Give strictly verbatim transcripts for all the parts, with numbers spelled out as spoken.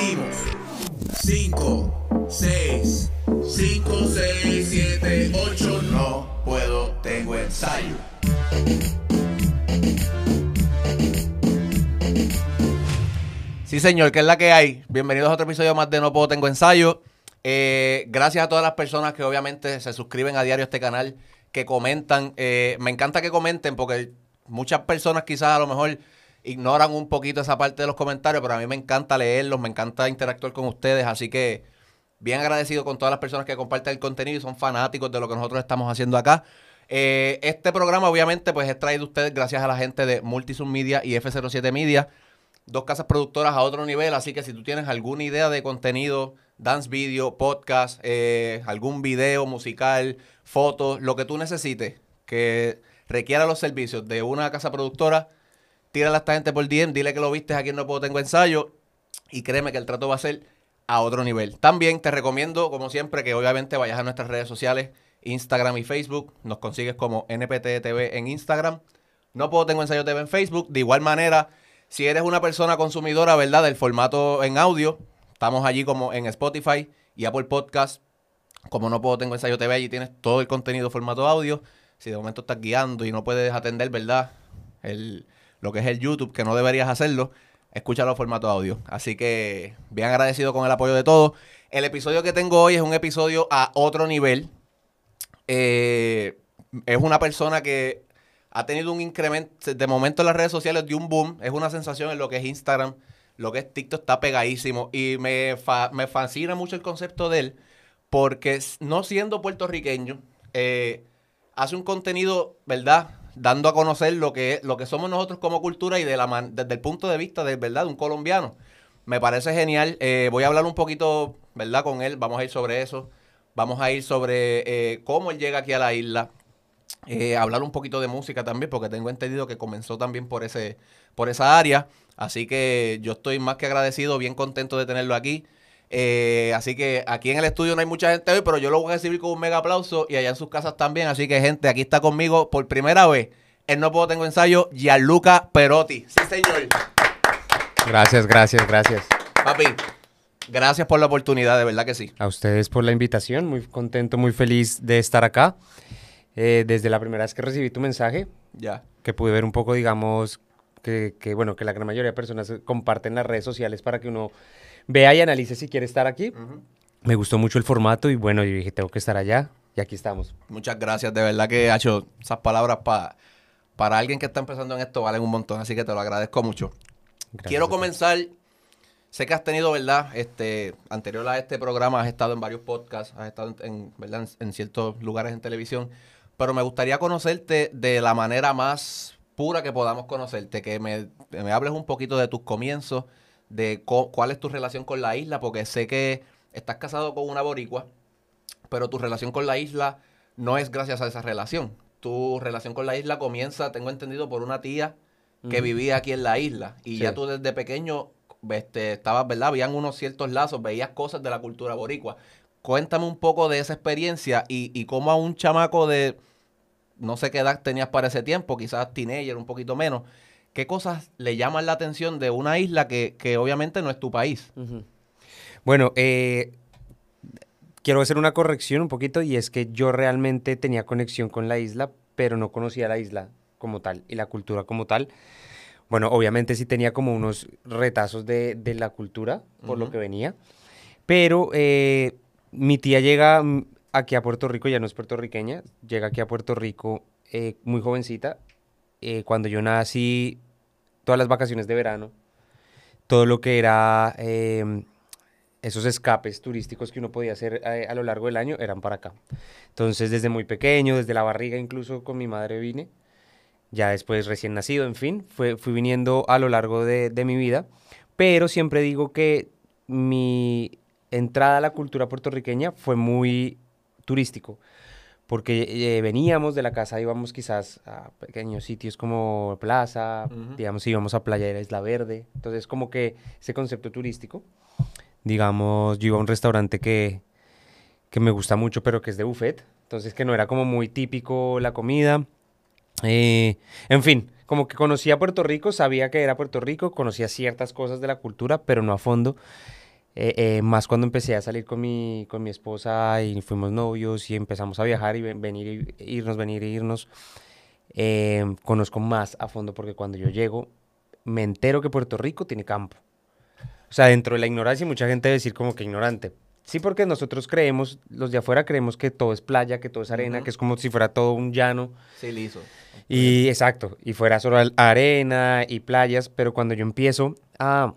Seguimos. cinco, seis, cinco, seis, siete, ocho. No puedo, tengo ensayo. Sí, señor, ¿qué es la que hay? Bienvenidos a otro episodio más de No Puedo, Tengo Ensayo. Eh, gracias a todas las personas que obviamente se suscriben a diario a este canal, que comentan. Eh, me encanta que comenten porque muchas personas quizás a lo mejor ignoran un poquito esa parte de los comentarios, pero a mí me encanta leerlos, me encanta interactuar con ustedes, así que bien agradecido con todas las personas que comparten el contenido y son fanáticos de lo que nosotros estamos haciendo acá. Eh, este programa obviamente pues es traído a ustedes gracias a la gente de Multisub Media y F cero siete Media, dos casas productoras a otro nivel, así que si tú tienes alguna idea de contenido, dance video, podcast, eh, algún video musical, fotos, lo que tú necesites que requiera los servicios de una casa productora, tírale a esta gente por D M, dile que lo viste aquí en No Puedo, Tengo Ensayo y créeme que el trato va a ser a otro nivel. También te recomiendo, como siempre, que obviamente vayas a nuestras redes sociales, Instagram y Facebook. Nos consigues como N P T T V en Instagram, No Puedo, Tengo Ensayo T V en Facebook. De igual manera, si eres una persona consumidora, ¿verdad?, del formato en audio, estamos allí como en Spotify y Apple Podcast. Como No Puedo, Tengo Ensayo T V, allí tienes todo el contenido formato audio. Si de momento estás guiando y no puedes atender, ¿verdad?, el, lo que es el YouTube, que no deberías hacerlo, escúchalo en formato audio. Así que bien agradecido con el apoyo de todos. El episodio que tengo hoy es un episodio a otro nivel. Eh, es una persona que ha tenido un incremento, de momento en las redes sociales, de un boom. Es una sensación en lo que es Instagram, lo que es TikTok, está pegadísimo. Y me, fa, me fascina mucho el concepto de él, porque no siendo puertorriqueño, eh, hace un contenido, ¿verdad?, dando a conocer lo que, lo que somos nosotros como cultura y de la man, desde el punto de vista de, ¿verdad?, de un colombiano. Me parece genial. Eh, voy a hablar un poquito, ¿verdad?, con él. Vamos a ir sobre eso. Vamos a ir sobre eh, cómo él llega aquí a la isla. Eh, hablar un poquito de música también, porque tengo entendido que comenzó también por ese, por esa área. Así que yo estoy más que agradecido, bien contento de tenerlo aquí. Eh, así que aquí en el estudio no hay mucha gente hoy, pero yo lo voy a recibir con un mega aplauso y allá en sus casas también. Así que, gente, aquí está conmigo por primera vez en No Puedo, Tengo Ensayo, Gianluca Perotti. Sí, señor. Gracias, gracias, gracias. Papi, gracias por la oportunidad, de verdad que sí. A ustedes por la invitación, muy contento, muy feliz de estar acá. Eh, desde la primera vez que recibí tu mensaje, ya, que pude ver un poco, digamos, que, que bueno, que la gran mayoría de personas comparten las redes sociales para que uno vea y analice si quiere estar aquí. Uh-huh. Me gustó mucho el formato y bueno, yo dije, tengo que estar allá y aquí estamos. Muchas gracias, de verdad que, Hacho, esas palabras pa, para alguien que está empezando en esto valen un montón, así que te lo agradezco mucho. Gracias. Quiero comenzar, sé que has tenido, ¿verdad?, este, anterior a este programa has estado en varios podcasts, has estado en, ¿verdad?, en, en ciertos lugares en televisión, pero me gustaría conocerte de la manera más pura que podamos conocerte, que me, me hables un poquito de tus comienzos, de co, cuál es tu relación con la isla, porque sé que estás casado con una boricua, pero tu relación con la isla no es gracias a esa relación. Tu relación con la isla comienza, tengo entendido, por una tía que uh-huh. vivía aquí en la isla. Y sí, ya tú desde pequeño este, estabas, ¿verdad? Habían unos ciertos lazos, veías cosas de la cultura boricua. Cuéntame un poco de esa experiencia y, y cómo a un chamaco de no sé qué edad tenías para ese tiempo, quizás teenager, un poquito menos, ¿qué cosas le llaman la atención de una isla que, que obviamente no es tu país? Uh-huh. Bueno, eh, quiero hacer una corrección un poquito y es que yo realmente tenía conexión con la isla, pero no conocía la isla como tal y la cultura como tal. Bueno, obviamente sí tenía como unos retazos de, de la cultura por uh-huh. lo que venía, pero eh, mi tía llega aquí a Puerto Rico, ya no es puertorriqueña, llega aquí a Puerto Rico eh, muy jovencita. Eh, cuando yo nací, todas las vacaciones de verano, todo lo que era eh, esos escapes turísticos que uno podía hacer eh, a lo largo del año eran para acá. Entonces, desde muy pequeño, desde la barriga incluso con mi madre vine, ya después recién nacido, en fin, fue, fui viniendo a lo largo de, de mi vida, pero siempre digo que mi entrada a la cultura puertorriqueña fue muy turístico, porque eh, veníamos de la casa, íbamos quizás a pequeños sitios como Plaza, uh-huh. digamos, íbamos a Playa de la Isla Verde, entonces como que ese concepto turístico, digamos, yo iba a un restaurante que, que me gusta mucho, pero que es de buffet, entonces que no era como muy típico la comida, eh, en fin, como que conocía Puerto Rico, sabía que era Puerto Rico, conocía ciertas cosas de la cultura, pero no a fondo. Eh, eh, más cuando empecé a salir con mi, con mi esposa y fuimos novios y empezamos a viajar y ven- venir y irnos, venir e irnos, eh, conozco más a fondo porque cuando yo llego me entero que Puerto Rico tiene campo. O sea, dentro de la ignorancia mucha gente debe decir como que ignorante. Sí, porque nosotros creemos, los de afuera creemos que todo es playa, que todo es arena, Ujú. que es como si fuera todo un llano. Sí, liso. Y exacto, y fuera solo al- arena y playas, pero cuando yo empiezo a,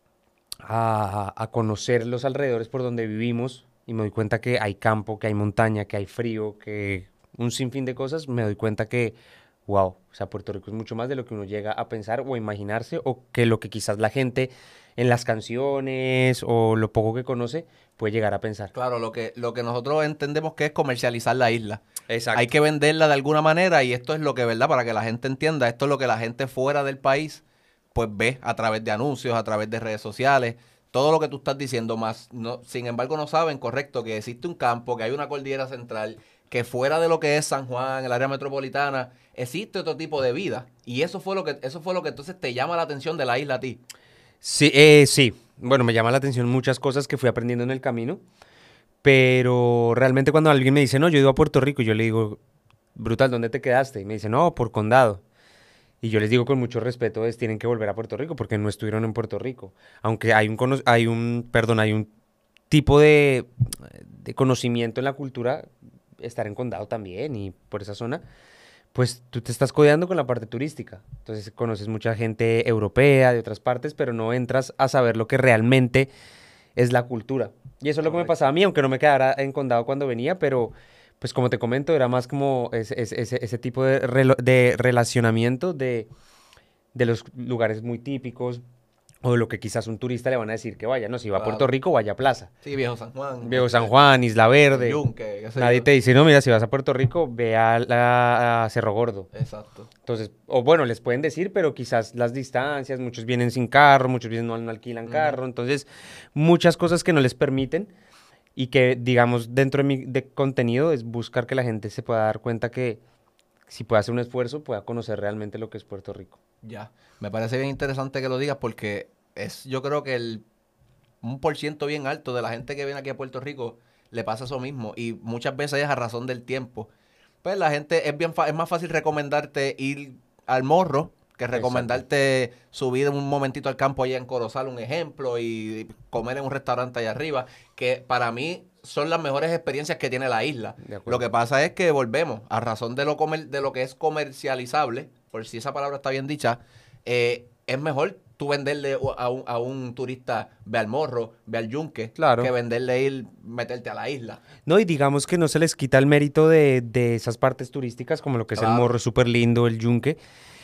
a, a conocer los alrededores por donde vivimos y me doy cuenta que hay campo, que hay montaña, que hay frío, que un sinfín de cosas, me doy cuenta que, wow, o sea, Puerto Rico es mucho más de lo que uno llega a pensar o a imaginarse o que lo que quizás la gente en las canciones o lo poco que conoce puede llegar a pensar. Claro, lo que, lo que nosotros entendemos que es comercializar la isla. Exacto. Hay que venderla de alguna manera y esto es lo que, ¿verdad? Para que la gente entienda, esto es lo que la gente fuera del país pues ve a través de anuncios, a través de redes sociales, todo lo que tú estás diciendo más. No, sin embargo, no saben, correcto, que existe un campo, que hay una cordillera central, que fuera de lo que es San Juan, el área metropolitana, existe otro tipo de vida. Y eso fue lo que, eso fue lo que entonces te llama la atención de la isla a ti. Sí, eh, sí. Bueno, me llama la atención muchas cosas que fui aprendiendo en el camino, pero realmente cuando alguien me dice, no, yo he ido a Puerto Rico, yo le digo, brutal, ¿dónde te quedaste? Y me dice, no, por Condado. Y yo les digo con mucho respeto, es, tienen que volver a Puerto Rico porque no estuvieron en Puerto Rico. Aunque hay un, cono- hay un, perdón, hay un tipo de, de conocimiento en la cultura, estar en Condado también y por esa zona, pues tú te estás codeando con la parte turística. Entonces conoces mucha gente europea de otras partes, pero no entras a saber lo que realmente es la cultura. Y eso es lo que me Correcto. pasaba a mí, aunque no me quedara en Condado cuando venía, pero pues como te comento, era más como ese, ese, ese- ese tipo de, relo- de relacionamiento de, de los lugares muy típicos o de lo que quizás un turista le van a decir que vaya. No, si va a Puerto Claro. Rico, vaya a Plaza. Sí, Viejo San Juan. Viejo San este, Juan, Isla el Verde. Yunque, qué sé Nadie yo. te dice, no, mira, si vas a Puerto Rico, ve a, la- a Cerro Gordo. Exacto. Entonces, o bueno, les pueden decir, pero quizás las distancias, muchos vienen sin carro, muchos vienen no, no alquilan Ujú. carro, entonces muchas cosas que no les permiten y que, digamos, dentro de mi de contenido es buscar que la gente se pueda dar cuenta que si puede hacer un esfuerzo, pueda conocer realmente lo que es Puerto Rico. Ya. Me parece bien interesante que lo digas porque es, yo creo que el un por ciento bien alto de la gente que viene aquí a Puerto Rico le pasa eso mismo y muchas veces es a razón del tiempo. Pues la gente es bien fa- es más fácil recomendarte ir al Morro que Exacto. recomendarte subir un momentito al campo allá en Corozal, un ejemplo, y comer en un restaurante allá arriba, que para mí son las mejores experiencias que tiene la isla. De acuerdo. Lo que pasa es que volvemos a razón de lo comer, de lo que es comercializable, por si esa palabra está bien dicha, eh, es mejor tú venderle a un, a un turista ve al Morro, ve al Yunque, Claro. que venderle ir, meterte a la isla. No, y digamos que no se les quita el mérito de, de esas partes turísticas, como lo que es el Claro. Morro, súper lindo, el Yunque.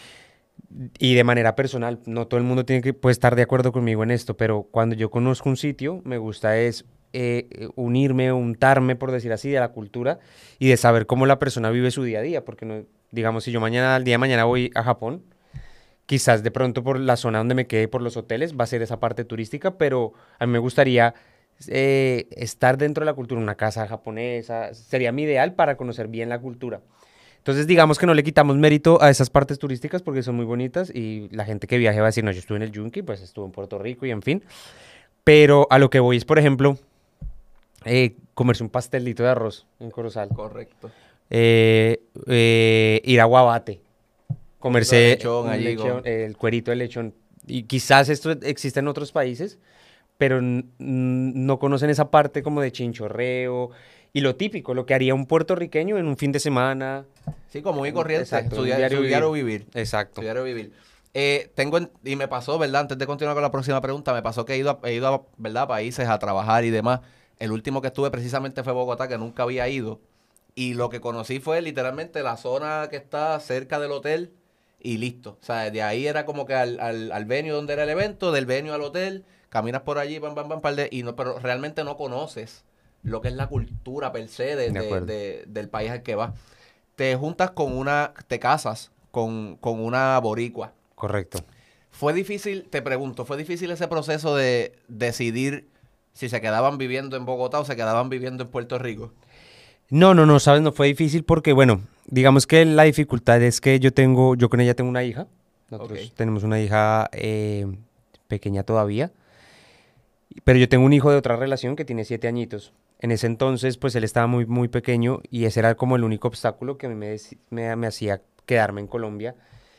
Y de manera personal, no todo el mundo tiene que puede estar de acuerdo conmigo en esto, pero cuando yo conozco un sitio, me gusta es eh, eh, unirme, untarme, por decir así, de la cultura y de saber cómo la persona vive su día a día, porque no, digamos, si yo mañana, al día de mañana voy a Japón, quizás de pronto por la zona donde me quede, por los hoteles, va a ser esa parte turística, pero a mí me gustaría eh, estar dentro de la cultura, una casa japonesa, sería mi ideal para conocer bien la cultura. Entonces, digamos que no le quitamos mérito a esas partes turísticas porque son muy bonitas y la gente que viaje va a decir, no, yo estuve en el Yunque, pues estuve en Puerto Rico y en fin. Pero a lo que voy es, por ejemplo, eh, comerse un pastelito de arroz en Corozal, Correcto. eh, eh, ir a Guabate, comerse lechón un allí lechón, con- eh, el cuerito de lechón. Y quizás esto existe en otros países, pero n- n- no conocen esa parte como de chinchorreo y lo típico, lo que haría un puertorriqueño en un fin de semana. Sí, como muy En- corriente. exacto, su, un dia- diario su diario vivir. vivir. Exacto. Su diario vivir. Eh, tengo en- y me pasó, ¿verdad? Antes de continuar con la próxima pregunta, me pasó que he ido a, he ido a, ¿verdad? países a trabajar y demás. El último que estuve precisamente fue Bogotá, que nunca había ido. Y lo que conocí fue literalmente la zona que está cerca del hotel y listo. O sea, de ahí era como que al, al, al venue donde era el evento, del venue al hotel, caminas por allí, pam, pam, pam, par de, y no, pero realmente no conoces lo que es la cultura per se de, De de- acuerdo. de- del país al que vas. Te juntas con una, te casas con, con una boricua. Correcto. Fue difícil, te pregunto, ¿fue difícil ese proceso de decidir si se quedaban viviendo en Bogotá o se quedaban viviendo en Puerto Rico? No, no, no, sabes, no fue difícil porque, bueno, digamos que la dificultad es que yo tengo, yo con ella tengo una hija. Nosotros Ok. tenemos una hija eh, pequeña todavía. Pero yo tengo un hijo de otra relación que tiene siete añitos. En ese entonces, pues él estaba muy, muy pequeño y ese era como el único obstáculo que a mí me, deci- me, me hacía quedarme en Colombia.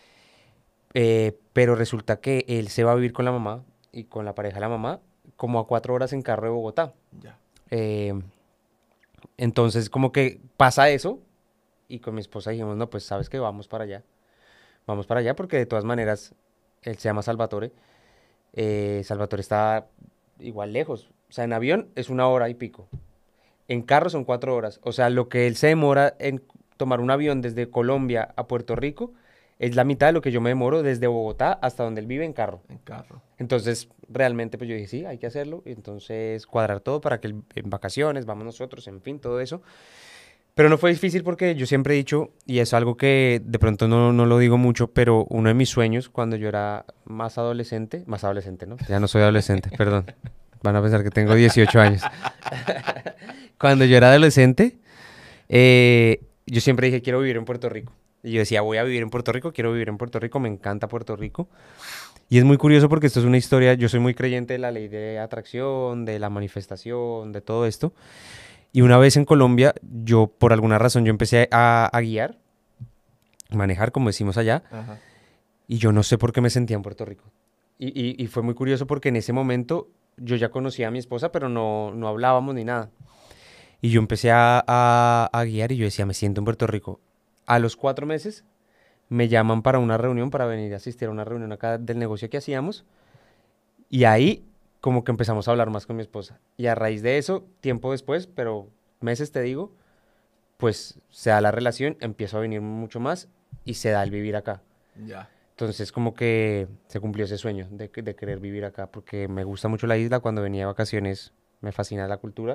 Eh, pero resulta que él se va a vivir con la mamá y con la pareja de la mamá como a cuatro horas en carro de Bogotá. Ya. Eh, entonces, como que pasa eso y con mi esposa dijimos, no, pues sabes que vamos para allá. Vamos para allá porque de todas maneras él se llama Salvatore. Eh, Salvatore está igual lejos. O sea, en avión es una hora y pico. En carro son cuatro horas. O sea, lo que él se demora en tomar un avión desde Colombia a Puerto Rico es la mitad de lo que yo me demoro desde Bogotá hasta donde él vive en carro. En carro. Entonces, realmente, pues yo dije, sí, hay que hacerlo. Y entonces, cuadrar todo para que él- en vacaciones, vamos nosotros, en fin, todo eso. Pero no fue difícil porque yo siempre he dicho, y es algo que de pronto no, no lo digo mucho, pero uno de mis sueños cuando yo era más adolescente, más adolescente, ¿no? Ya no soy adolescente, perdón. Van a pensar que tengo dieciocho años. Cuando yo era adolescente, eh, yo siempre dije, quiero vivir en Puerto Rico. Y yo decía, voy a vivir en Puerto Rico, quiero vivir en Puerto Rico, me encanta Puerto Rico. Y es muy curioso porque esto es una historia, yo soy muy creyente de la ley de atracción, de la manifestación, de todo esto. Y una vez en Colombia, yo por alguna razón, yo empecé a, a guiar, manejar, como decimos allá, Ajá. y yo no sé por qué me sentía en Puerto Rico. Y, y- y fue muy curioso porque en ese momento yo ya conocía a mi esposa, pero no, no hablábamos ni nada. Y yo empecé a, a- a guiar y yo decía, me siento en Puerto Rico. A los cuatro meses me llaman para una reunión, para venir a asistir a una reunión acá del negocio que hacíamos. Y ahí como que empezamos a hablar más con mi esposa. Y a raíz de eso, tiempo después, pero meses te digo, pues se da la relación, empiezo a venir mucho más y se da el vivir acá. Ya. Entonces como que se cumplió ese sueño de, que- de querer vivir acá porque me gusta mucho la isla. Cuando venía de vacaciones me fascina la cultura.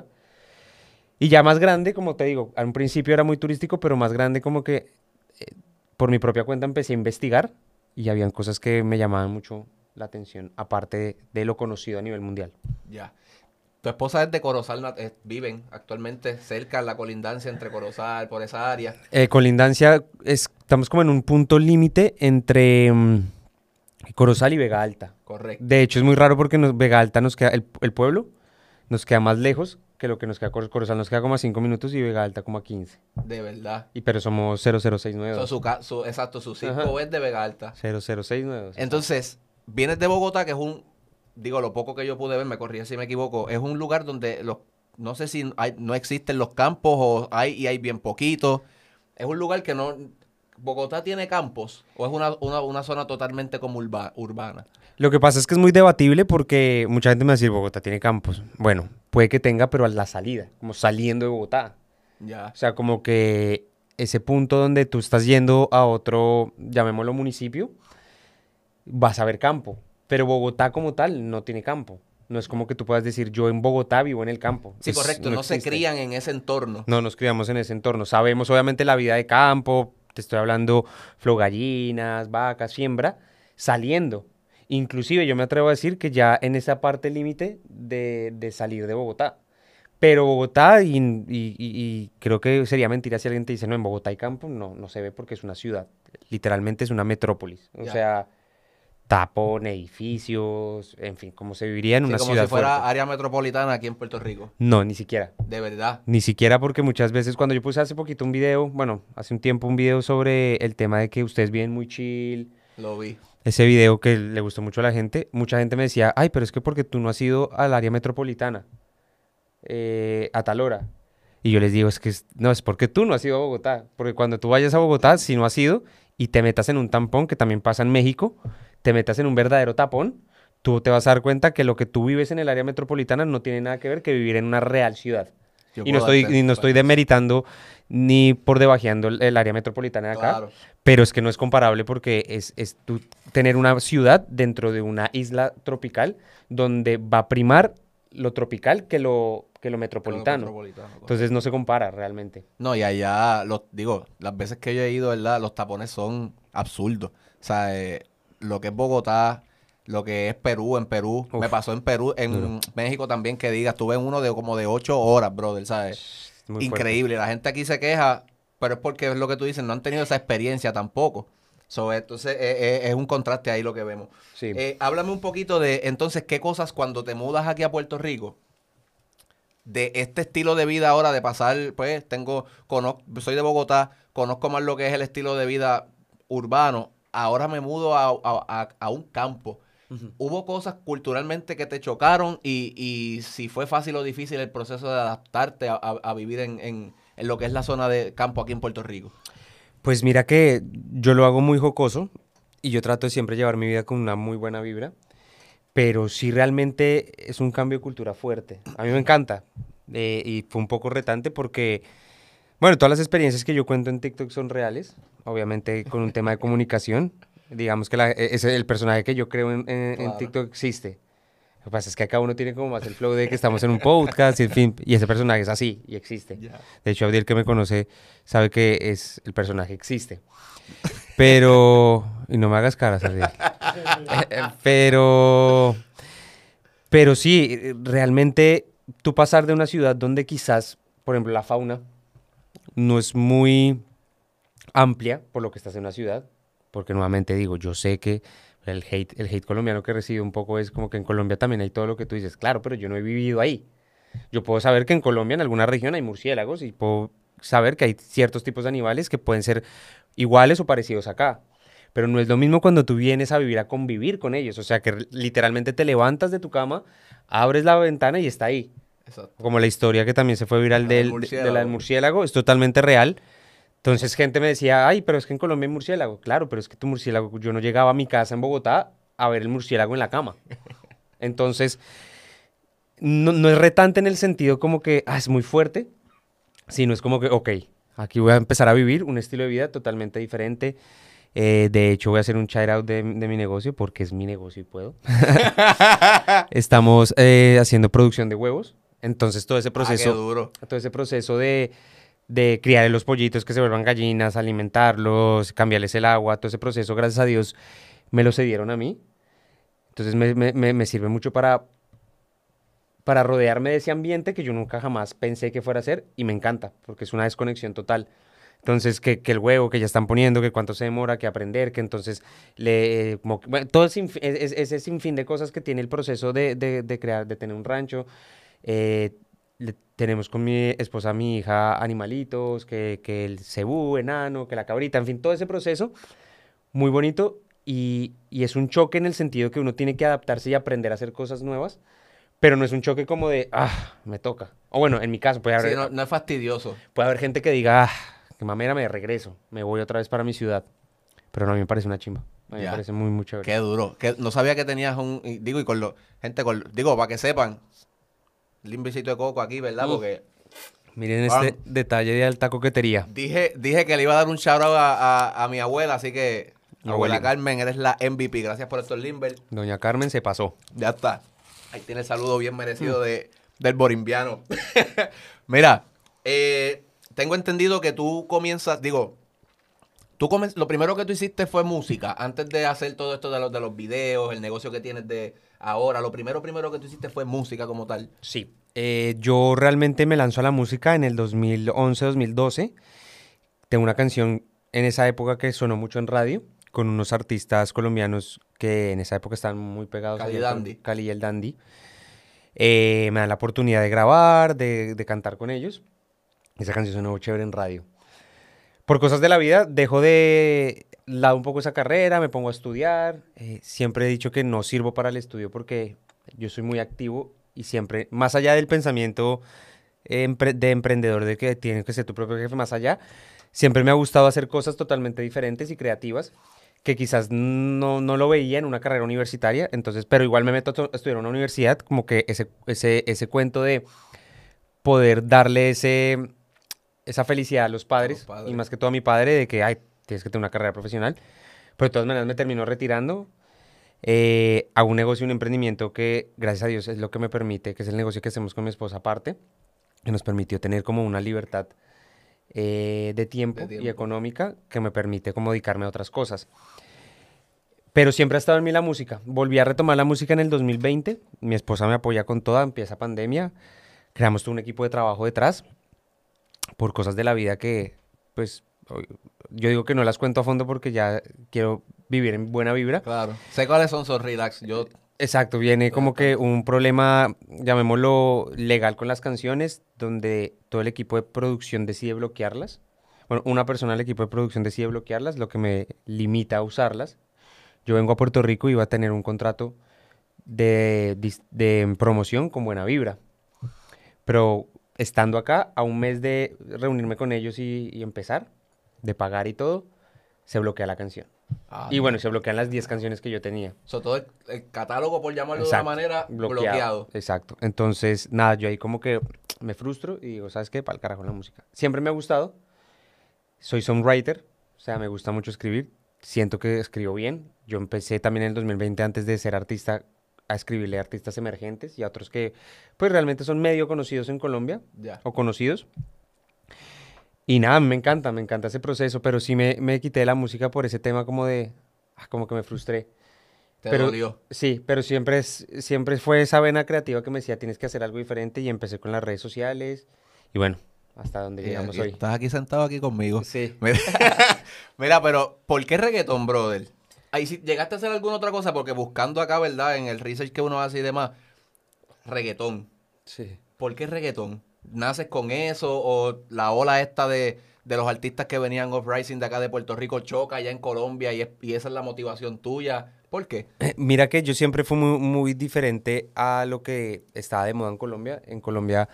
Y ya más grande, como te digo, al principio era muy turístico, pero más grande como que eh, por mi propia cuenta empecé a investigar y habían cosas que me llamaban mucho la atención, aparte de, de lo conocido a nivel mundial. Ya. Tu esposa es de Corozal, nat- eh, viven actualmente cerca de la colindancia entre Corozal, por esa área. Eh, Colindancia, es- estamos como en un punto límite entre mm, Corozal y Vega Alta. Correcto. De hecho, es muy raro porque nos, Vega Alta nos queda, el, el pueblo nos queda más lejos que lo que nos queda Cor- Corozal, nos queda como a cinco minutos y Vega Alta como a quince. De verdad. Y pero somos cero cero seis nueve So, dos. su, ca- su- exacto, su Ajá. circo es de Vega Alta. cero cero seis nueve dos. Entonces, vienes de Bogotá, que es un, digo, lo poco que yo pude ver, me corrige si me equivoco, es un lugar donde los, no sé si hay, no existen los campos o hay y hay bien poquitos. Es un lugar que no, Bogotá tiene campos o es una, una, una zona totalmente como urba- urbana. Lo que pasa es que es muy debatible porque mucha gente me va a decir, Bogotá tiene campos. Bueno, puede que tenga, pero a la salida, como saliendo de Bogotá. Ya. O sea, como que ese punto donde tú estás yendo a otro, llamémoslo municipio, vas a ver campo. Pero Bogotá como tal no tiene campo. No es como que tú puedas decir, yo en Bogotá vivo en el campo. Sí, Es- correcto, no, se existe. crían en ese entorno. No nos criamos en ese entorno. Sabemos obviamente la vida de campo, te estoy hablando flow gallinas, vacas, siembra, saliendo. Inclusive yo me atrevo a decir que ya en esa parte límite de, de salir de Bogotá. Pero Bogotá, y, y- y- y creo que sería mentira si alguien te dice, no, en Bogotá hay campo, no, no se ve porque es una ciudad. Literalmente es una metrópolis. O Ya. sea, tapón, edificios, en fin, como se viviría en Sí, una como ciudad si fuera fuerte. área metropolitana aquí en Puerto Rico. No, ni siquiera. De verdad. Ni siquiera porque muchas veces cuando yo puse hace poquito un video, bueno, hace un tiempo un video sobre el tema de que ustedes viven muy chill, Lo vi. ese video que le gustó mucho a la gente, mucha gente me decía, ay, pero es que porque tú no has ido al área metropolitana eh, a tal hora. Y yo les digo, es que es- no, es porque tú no has ido a Bogotá, porque cuando tú vayas a Bogotá, si no has ido y te metas en un tampón, que también pasa en México, te metas en un verdadero tapón, tú te vas a dar cuenta que lo que tú vives en el área metropolitana no tiene nada que ver que vivir en una real ciudad. Yo Y no puedo estoy, darte y no estoy referencia. demeritando ni por debajeando el, el área metropolitana de acá, Claro. pero es que no es comparable porque es, es tú tener una ciudad dentro de una isla tropical donde va a primar lo tropical que lo, que lo metropolitano. Metropolitano, correcto. Entonces no se compara realmente. No, y allá, los, digo, las veces que yo he ido, ¿verdad? Los tapones son absurdos. O sea, eh, lo que es Bogotá, lo que es Perú, en Perú, Uf, me pasó en Perú, en duro. México también, que digas, tuve uno de como de ocho horas, brother, ¿sabes? Muy fuerte. Increíble. La gente aquí se queja, pero es porque es lo que tú dices, no han tenido esa experiencia tampoco. So, entonces, eh, eh, es un contraste ahí lo que vemos. Sí. Eh, háblame un poquito de, entonces, qué cosas cuando te mudas aquí a Puerto Rico, de este estilo de vida ahora, de pasar, pues, tengo, conozco, soy de Bogotá, conozco más lo que es el estilo de vida urbano, ahora me mudo a, a, a, a un campo. Ujú. ¿Hubo cosas culturalmente que te chocaron y, y si fue fácil o difícil el proceso de adaptarte a, a, a vivir en, en, en lo que es la zona de campo aquí en Puerto Rico? Pues mira que yo lo hago muy jocoso y yo trato de siempre llevar mi vida con una muy buena vibra, pero sí realmente es un cambio de cultura fuerte. A mí me encanta eh, y fue un poco retante porque, bueno, todas las experiencias que yo cuento en TikTok son reales, obviamente con un tema de comunicación. Digamos que la- e- ese, el personaje que yo creo en, en- en Claro. TikTok existe. Lo que pasa es que acá uno tiene como más el flow de que estamos en un podcast, y en fin, y ese personaje es así y existe. Ya. De hecho, Abdiel que me conoce sabe que es el personaje existe. Pero, y no me hagas caras, Abdiel. Pero, pero sí, realmente tú pasar de una ciudad donde quizás, por ejemplo, la fauna no es muy amplia por lo que estás en una ciudad, porque nuevamente digo, yo sé que el hate, el hate colombiano que recibo un poco es como que en Colombia también hay todo lo que tú dices, claro, pero yo no he vivido ahí. Yo puedo saber que en Colombia, en alguna región, hay murciélagos y puedo saber que hay ciertos tipos de animales que pueden ser iguales o parecidos acá. Pero no es lo mismo cuando tú vienes a vivir, a convivir con ellos. O sea, que r- literalmente te levantas de tu cama, abres la ventana y está ahí. Exacto. Como la historia que también se fue viral La del del, de, de la del murciélago. murciélago, es totalmente real. Entonces gente me decía, ay, pero es que en Colombia hay murciélago. Claro, pero es que tu murciélago, yo no llegaba a mi casa en Bogotá a ver el murciélago en la cama. Entonces, no, no es retante en el sentido como que, ah, es muy fuerte, sino es como que, ok, aquí voy a empezar a vivir un estilo de vida totalmente diferente. Eh, de hecho, voy a hacer un shout out de, de mi negocio porque es mi negocio y puedo. Estamos eh, haciendo producción de huevos. Entonces, todo ese Ah, qué proceso, duro. todo ese proceso de, de criar los pollitos que se vuelvan gallinas, alimentarlos, cambiarles el agua, todo ese proceso, gracias a Dios, me lo cedieron a mí. Entonces, me, me- me- me sirve mucho para, para rodearme de ese ambiente que yo nunca jamás pensé que fuera a ser y me encanta porque es una desconexión total. Entonces, que, que el huevo que ya están poniendo, que cuánto se demora, que aprender, que entonces le... eh, como que- bueno, todo el sinfi- es- es- ese sinfín de cosas que tiene el proceso de, de- de crear, de tener un rancho. Eh, le- tenemos con mi esposa, mi hija, animalitos, que, que el cebú, enano, que la cabrita, en fin, todo ese proceso muy bonito y, y es un choque en el sentido que uno tiene que adaptarse y aprender a hacer cosas nuevas, pero no es un choque como de, ah, me toca. O bueno, en mi caso puede Sí, haber, no, no es fastidioso. puede haber gente que diga, ah, qué mamera, me regreso, me voy otra vez para mi ciudad. Pero no, a mí me parece una chimba. A mí me Ya. parece muy, muy chévere. Qué duro. Que no sabía que tenías un... y digo, y con lo... Gente, con, digo, para que sepan, limbicito de coco aquí, ¿verdad? Uf. Porque Miren Juan. este detalle de alta coquetería. dije, dije que le iba a dar un shout out a, a, a mi abuela, así que... Abuela Abuelita. Carmen, eres la M V P. Gracias por estos Limber. Doña Carmen se pasó. Ya está. Ahí tiene el saludo bien merecido de, del borimbiano. Mira, eh, tengo entendido que tú comienzas, digo, tú comen- lo primero que tú hiciste fue música, antes de hacer todo esto de los, de los videos, el negocio que tienes de ahora, lo primero, primero que tú hiciste fue música como tal. Sí. Eh, yo realmente me lanzo a la música en el dos mil once, dos mil doce. Tengo una canción en esa época que sonó mucho en radio con unos artistas colombianos que en esa época estaban muy pegados. Cali allá con Dandy. Cali y el Dandy. Eh, me dan la oportunidad de grabar, de, de cantar con ellos. Esa canción sonó chévere en radio. Por cosas de la vida, dejo de lado un poco esa carrera, me pongo a estudiar. Eh, siempre he dicho que no sirvo para el estudio porque yo soy muy activo y siempre, más allá del pensamiento eh, empre- de emprendedor de que tienes que ser tu propio jefe, más allá, siempre me ha gustado hacer cosas totalmente diferentes y creativas que quizás no, no lo veía en una carrera universitaria, entonces, pero igual me meto a to- a estudiar en una universidad, como que ese, ese, ese cuento de poder darle ese, esa felicidad a los padres, padres. y más que todo a mi padre, de que, ay, tienes que tener una carrera profesional, pero de todas maneras me terminó retirando. Eh, hago un negocio, un emprendimiento que, gracias a Dios, es lo que me permite, que es el negocio que hacemos con mi esposa aparte, que nos permitió tener como una libertad eh, de, tiempo De tiempo. y económica que me permite como dedicarme a otras cosas. Pero siempre ha estado en mí la música. Volví a retomar la música en el dos mil veinte. Mi esposa me apoya con toda, empieza pandemia. Creamos todo un equipo de trabajo detrás por cosas de la vida que, pues, hoy- yo digo que no las cuento a fondo porque ya quiero vivir en buena vibra. Claro. Sé cuáles son, son relax. Yo, Exacto, viene como que un problema, llamémoslo legal con las canciones, donde todo el equipo de producción decide bloquearlas. Bueno, una persona del equipo de producción decide bloquearlas, lo que me limita a usarlas. Yo vengo a Puerto Rico y iba a tener un contrato de, dis- de promoción con Buena Vibra. Pero estando acá, a un mes de reunirme con ellos y, y empezar, de pagar y todo, se bloquea la canción. ah, Y bueno, se bloquean las diez canciones que yo tenía. so, todo el, el catálogo, por llamarlo de una Exacto, manera, bloqueado. Exacto. Entonces, nada, yo ahí como que me frustro y digo, ¿sabes qué? Para el carajo la música. Siempre me ha gustado. Soy songwriter, o sea, me gusta mucho escribir. Siento que escribo bien. Yo empecé también en el dos mil veinte, antes de ser artista, a escribirle a artistas emergentes y a otros que, pues, realmente son medio conocidos en Colombia Ya. o conocidos. Y nada, me encanta, me encanta ese proceso, pero sí me, me quité de la música por ese tema como de, ah, como que me frustré. Te Pero dolió. sí, pero siempre, es, siempre fue esa vena creativa que me decía, tienes que hacer algo diferente y empecé con las redes sociales y bueno, hasta donde Y llegamos aquí- hoy. Estás aquí sentado aquí conmigo. Sí. Mira, mira, pero ¿por qué reggaetón, brother? Ahí sí, ¿llegaste a hacer alguna otra cosa? Porque buscando acá, ¿verdad? En el research que uno hace y demás, reggaetón. Sí. ¿Por qué reggaetón? ¿Naces con eso o la ola esta de, de los artistas que venían off-rising de acá de Puerto Rico choca allá en Colombia y, es- y esa es la motivación tuya? ¿Por qué? Eh, Mira que yo siempre fui muy, muy diferente a lo que estaba de moda en Colombia. En Colombia,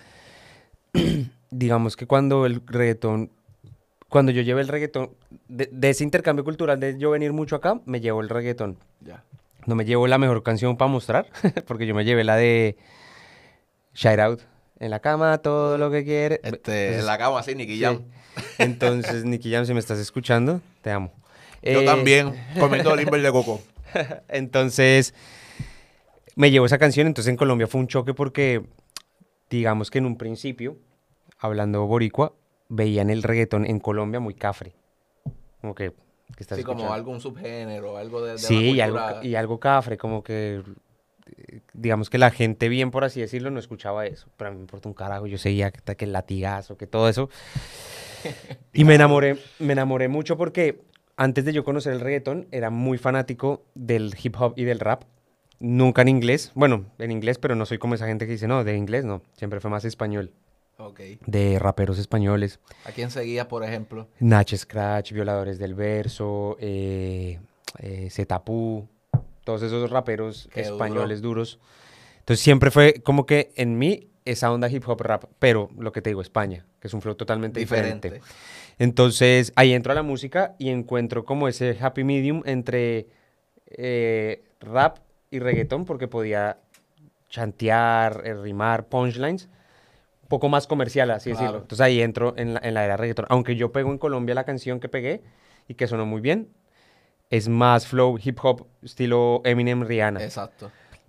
digamos que cuando el reggaetón, cuando yo llevé el reggaetón, de, de ese intercambio cultural de yo venir mucho acá, me llevo el reggaetón. Ya. No me llevo la mejor canción para mostrar, porque yo me llevé la de Shout Out. En la cama, todo lo que quiere. Este, Entonces, en la cama así, Nicky sí. Jam. Entonces, Nicky Jam, si me estás escuchando, te amo. Yo Eh, también, comiendo limber de coco. Entonces, me llevó esa canción. Entonces, en Colombia fue un choque porque, digamos que en un principio, hablando boricua, veían el reggaetón en Colombia muy cafre. Como que, que estás Sí, como escuchando. algún subgénero, algo de, de Sí, y la algo, cultura. ca- y algo cafre, como que, eh, digamos que la gente bien, por así decirlo, no escuchaba eso. Pero a mí me importa un carajo, yo seguía que, que el latigazo, que todo eso. Y me enamoré, me enamoré mucho porque antes de yo conocer el reggaetón, era muy fanático del hip hop y del rap. Nunca en inglés, bueno, en inglés, pero no soy como esa gente que dice, no, de inglés no, siempre fue más español, Ok. de raperos españoles. ¿A quién seguías, por ejemplo? Nach Scratch, Violadores del Verso, eh, eh, Zetapú, todos esos raperos Qué españoles duro. duros. Entonces siempre fue como que en mí esa onda hip hop rap, pero lo que te digo, España, que es un flow totalmente diferente. Diferente. Entonces ahí entro a la música y encuentro como ese happy medium entre eh, rap y reggaetón, porque podía chantear, eh, rimar, punchlines un poco más comercial, así Claro. decirlo. Entonces ahí entro en la, en la era reggaetón. Aunque yo pego en Colombia la canción que pegué y que sonó muy bien, es más flow hip hop estilo Eminem, Rihanna. Exacto.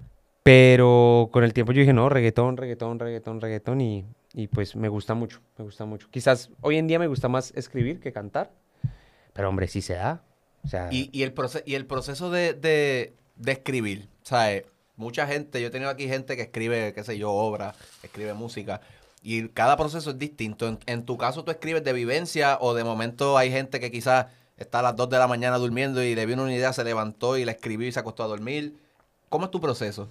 Pero con el tiempo yo dije, no, reggaetón, reggaetón, reggaetón, reggaetón y, y pues me gusta mucho, me gusta mucho. Quizás hoy en día me gusta más escribir que cantar, pero hombre, sí se da. O sea, Y, y el, proce- y el proceso de, de, de escribir, ¿sabes? Mucha gente, yo he tenido aquí gente que escribe, qué sé yo, obras, escribe música, y cada proceso es distinto. En, en tu caso, ¿tú escribes de vivencia o de momento hay gente que quizás está a las dos de la mañana durmiendo y le vino una idea, se levantó y la escribió y se acostó a dormir? ¿Cómo es tu proceso?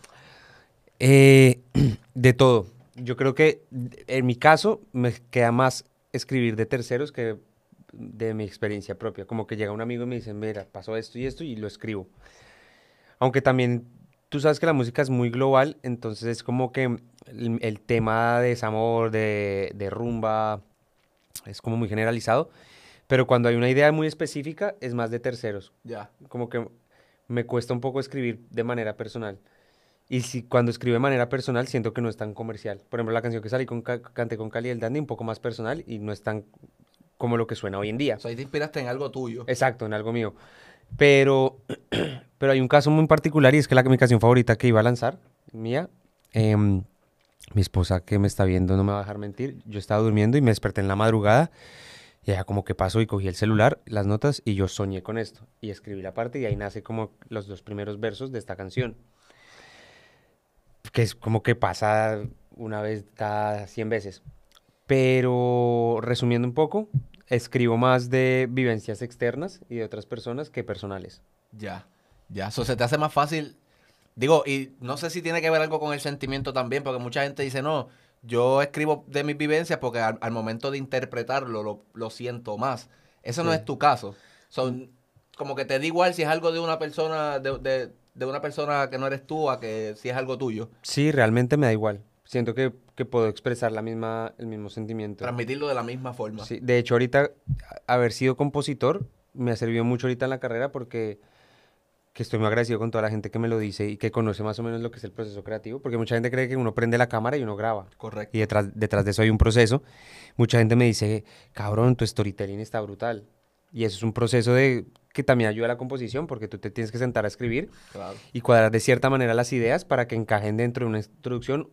Eh, de todo. Yo creo que en mi caso me queda más escribir de terceros que de mi experiencia propia. Como que llega un amigo y me dice, mira, pasó esto y esto y lo escribo. Aunque también tú sabes que la música es muy global, entonces es como que el, el tema de desamor, de, de rumba, es como muy generalizado. Pero cuando hay una idea muy específica, es más de terceros. Ya. Como que me cuesta un poco escribir de manera personal. Y si cuando escribo de manera personal siento que no es tan comercial. Por ejemplo, la canción que salí con Ca- canté con Cali y el Dandy, un poco más personal y no es tan como lo que suena hoy en día. O sea, ahí te inspiraste en algo tuyo. Exacto, en algo mío. Pero, pero hay un caso muy particular y es que la, mi canción favorita que iba a lanzar, mía, em, mi esposa que me está viendo no me va a dejar mentir, yo estaba durmiendo y me desperté en la madrugada y ella como que pasó y cogí el celular, las notas y yo soñé con esto y escribí la parte y ahí nace como los dos primeros versos de esta canción. Que es como que pasa una vez cada cien veces. Pero resumiendo un poco, escribo más de vivencias externas y de otras personas que personales. Ya, ya. Eso se te hace más fácil. Digo, y no sé si tiene que ver algo con el sentimiento también, porque mucha gente dice, no, yo escribo de mis vivencias porque al, al momento de interpretarlo lo, lo siento más. Eso no Sí. es tu caso. Son, como que te da igual si es algo de una persona, de, de, de una persona que no eres tú, a que si es algo tuyo. Sí, realmente me da igual. Siento que, que puedo expresar la misma, el mismo sentimiento. Transmitirlo de la misma forma. Sí, de hecho, ahorita a- haber sido compositor me ha servido mucho ahorita en la carrera porque que estoy muy agradecido con toda la gente que me lo dice y que conoce más o menos lo que es el proceso creativo, porque mucha gente cree que uno prende la cámara y uno graba. Correcto. Y detrás, detrás de eso hay un proceso. Mucha gente me dice, cabrón, tu storytelling está brutal. Y eso es un proceso de que también ayuda a la composición, porque tú te tienes que sentar a escribir Claro. y cuadrar de cierta manera las ideas para que encajen dentro de una introducción,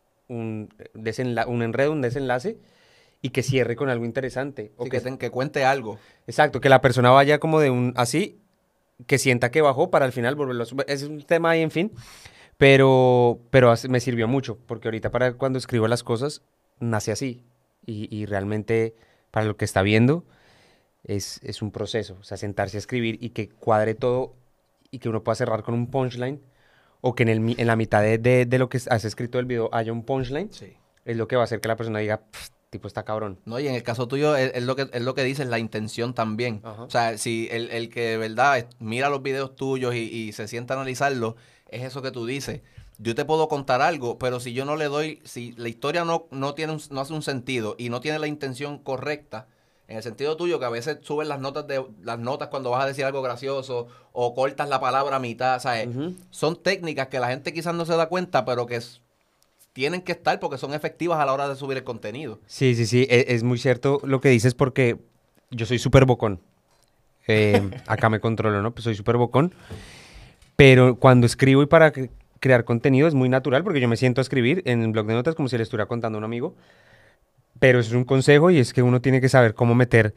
un, desenla- un enredo, un desenlace y que cierre con algo interesante. O Sí, que, que, ten- que cuente algo. exacto, que la persona vaya como de un así, que sienta que bajó para al final volverlo a subir. Es un tema ahí, en fin, pero, pero hace- me sirvió mucho, porque ahorita para cuando escribo las cosas, nace así. Y, y realmente, para lo que está viendo, es, es un proceso. O sea, sentarse a escribir y que cuadre todo y que uno pueda cerrar con un punchline, o que en, el, mi- en la mitad de, de- de lo que has escrito del video haya un punchline, Sí. es lo que va a hacer que la persona diga, "Pff, tipo está cabrón". No, y en el caso tuyo es, es lo que es lo que dices, la intención también. Ajá. O sea, si el, el que de verdad es- mira los videos tuyos y, y se sienta a analizarlo, es eso que tú dices. Yo te puedo contar algo, pero si yo no le doy, si la historia no, no tiene un- no hace un sentido y no tiene la intención correcta, en el sentido tuyo, que a veces subes las notas de las notas cuando vas a decir algo gracioso o cortas la palabra a mitad, ¿sabes? Ujú. Son técnicas que la gente quizás no se da cuenta, pero que s- tienen que estar porque son efectivas a la hora de subir el contenido. Sí, sí, sí, e- es, muy cierto lo que dices porque yo soy súper bocón. Eh, acá me controlo, ¿no? Pues soy súper bocón. Pero cuando escribo y para cre- crear contenido es muy natural porque yo me siento a escribir en el blog de notas como si le estuviera contando a un amigo. Pero eso es un consejo y es que uno tiene que saber cómo meter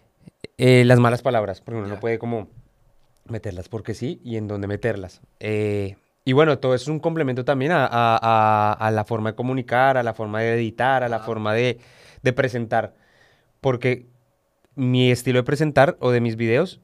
eh, las malas palabras, porque uno Ya. no puede como meterlas porque sí y en dónde meterlas. Eh, y bueno, todo eso es un complemento también a, a- a- a la forma de comunicar, a la forma de editar, a la Claro. forma de, de presentar. Porque mi estilo de presentar o de mis videos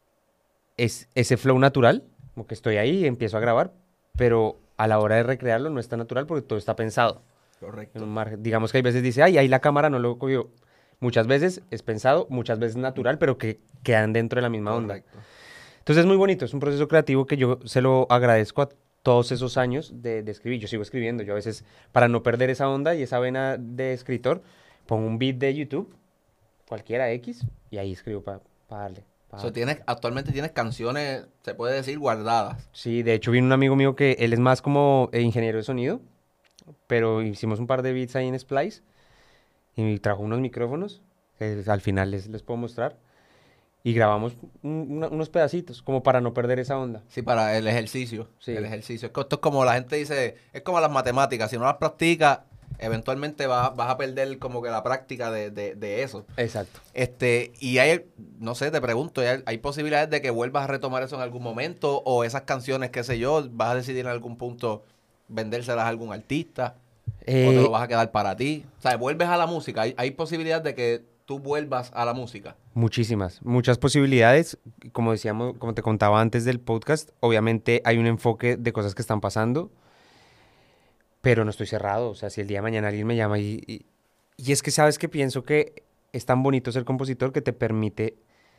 es ese flow natural, como que estoy ahí y empiezo a grabar, pero a la hora de recrearlo no está natural porque todo está pensado. En Correcto. un margen. Digamos que hay veces dice, ay, ahí la cámara no lo cogió. Muchas veces es pensado, muchas veces natural, pero que quedan dentro de la misma onda. Correcto. Entonces es muy bonito, es un proceso creativo que yo se lo agradezco a todos esos años de, de escribir. Yo sigo escribiendo, yo a veces, para no perder esa onda y esa vena de escritor, pongo un beat de YouTube, cualquiera X, y ahí escribo para darle. pa O sea, darle. tienes, actualmente tienes canciones, se puede decir, guardadas. Sí, de hecho vino un amigo mío que él es más como eh, ingeniero de sonido, pero hicimos un par de beats ahí en Splice y trajo unos micrófonos, que al final les, les puedo mostrar, y grabamos un- una- unos pedacitos, como para no perder esa onda. Sí, para el ejercicio. Sí. El ejercicio. Es que esto es como la gente dice, es como las matemáticas. Si no las practicas, eventualmente vas, vas a perder como que la práctica de, de, de eso. Exacto. Este, y hay, no sé, te pregunto, ¿hay, hay posibilidades de que vuelvas a retomar eso en algún momento? O esas canciones, qué sé yo, vas a decidir en algún punto vendérselas a algún artista. O te Eh, lo vas a quedar para ti. O sea, vuelves a la música. Hay, hay posibilidad de que tú vuelvas a la música. Muchísimas, muchas posibilidades. Como decíamos, como te contaba antes del podcast, obviamente hay un enfoque de cosas que están pasando, pero no estoy cerrado. O sea, si el día de mañana alguien me llama y, y, y es que sabes que pienso que es tan bonito ser compositor que te permite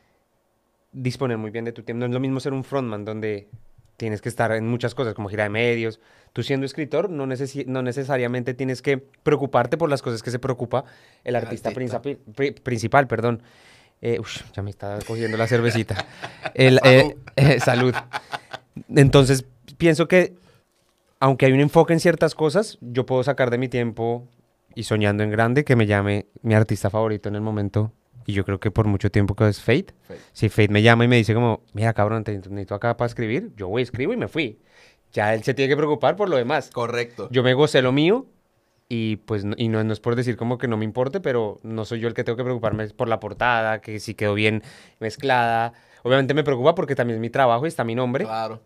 disponer muy bien de tu tiempo. No es lo mismo ser un frontman donde tienes que estar en muchas cosas, como gira de medios. Tú siendo escritor, no, necesi- no necesariamente tienes que preocuparte por las cosas que se preocupa el El artista, artista. principi- pri- principal, perdón. Eh, ush, ya me está cogiendo la cervecita. El, Salud. eh, eh, salud. Entonces, pienso que aunque hay un enfoque en ciertas cosas, yo puedo sacar de mi tiempo y soñando en grande que me llame mi artista favorito en el momento. Y yo creo que por mucho tiempo que es Fate. Fate. Si Fate me llama y me dice como, mira cabrón, te necesito acá para escribir, yo voy, escribo y me fui. Ya él se tiene que preocupar por lo demás. Correcto. Yo me gocé lo mío y pues no, y no, no es por decir como que no me importe, pero no soy yo el que tengo que preocuparme por la portada, que si quedó bien mezclada. Obviamente me preocupa porque también es mi trabajo y está mi nombre, Claro.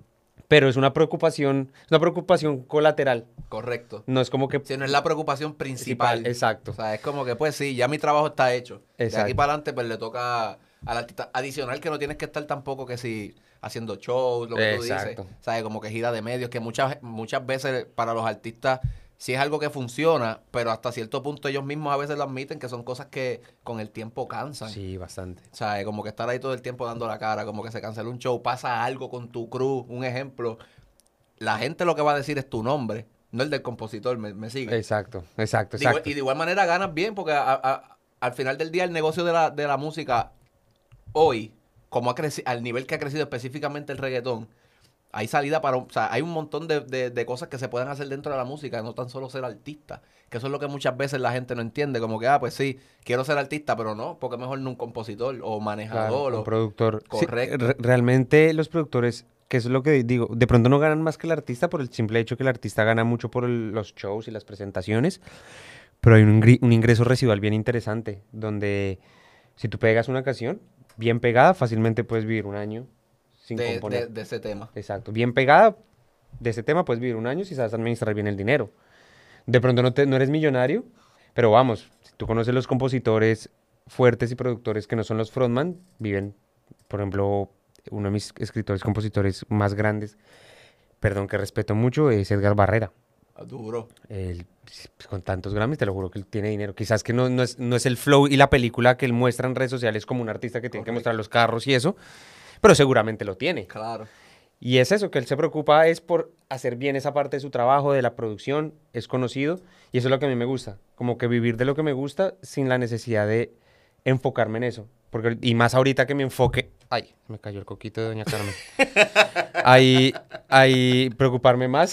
pero es una preocupación, es una preocupación colateral. Correcto. No es como que... Si no es la preocupación principal. Exacto. O sea, es como que, pues sí, ya mi trabajo está hecho. Exacto. De aquí para adelante, pues le toca al artista. Adicional que no tienes que estar tampoco que si haciendo shows, lo que Exacto. tú dices. ¿Sabes? Como que gira de medios, que muchas, muchas veces para los artistas sí es algo que funciona, pero hasta cierto punto ellos mismos a veces lo admiten que son cosas que con el tiempo cansan. Sí, bastante. O sea, como que estar ahí todo el tiempo dando la cara, como que se cancela un show, pasa algo con tu crew, un ejemplo. La gente lo que va a decir es tu nombre, no el del compositor, me, me sigue. Exacto, exacto, De igual- exacto. y de igual manera ganas bien, porque a- a- al final del día el negocio de la, de la música hoy, como ha crecido, al nivel que ha crecido específicamente el reggaetón, hay salida para, un- o sea, hay un montón de, de- de cosas que se pueden hacer dentro de la música, no tan solo ser artista, que eso es lo que muchas veces la gente no entiende, como que, ah, pues sí, quiero ser artista, pero no, porque mejor no un compositor o Claro, manejador un o... productor. Sí, Correcto. re- realmente los productores, que eso es lo que digo, de pronto no ganan más que el artista por el simple hecho que el artista gana mucho por el- los shows y las presentaciones, pero hay un, ingri- un ingreso residual bien interesante, donde si tú pegas una canción bien pegada, fácilmente puedes vivir un año sin de, componer. de- de ese tema. Exacto, bien pegada de ese tema puedes vivir un año si sabes administrar bien el dinero. De pronto no, te, no eres millonario, pero vamos, si tú conoces los compositores fuertes y productores que no son los frontman, viven, por ejemplo, uno de mis escritores, compositores más grandes, perdón, que respeto mucho, es Edgar Barrera. Ah, duro. Él, pues, con tantos Grammys, te lo juro que él tiene dinero. Quizás que no, no, es, no es el flow y la película que él muestra en redes sociales como un artista que tiene que Correcto. mostrar los carros y eso, pero seguramente lo tiene. Claro. Y es eso, que él se preocupa es por hacer bien esa parte de su trabajo, de la producción, es conocido, y eso es lo que a mí me gusta, como que vivir de lo que me gusta sin la necesidad de enfocarme en eso. Porque, y más ahorita que me enfoque... Ay, me cayó el coquito de Doña Carmen. Ahí, ahí preocuparme más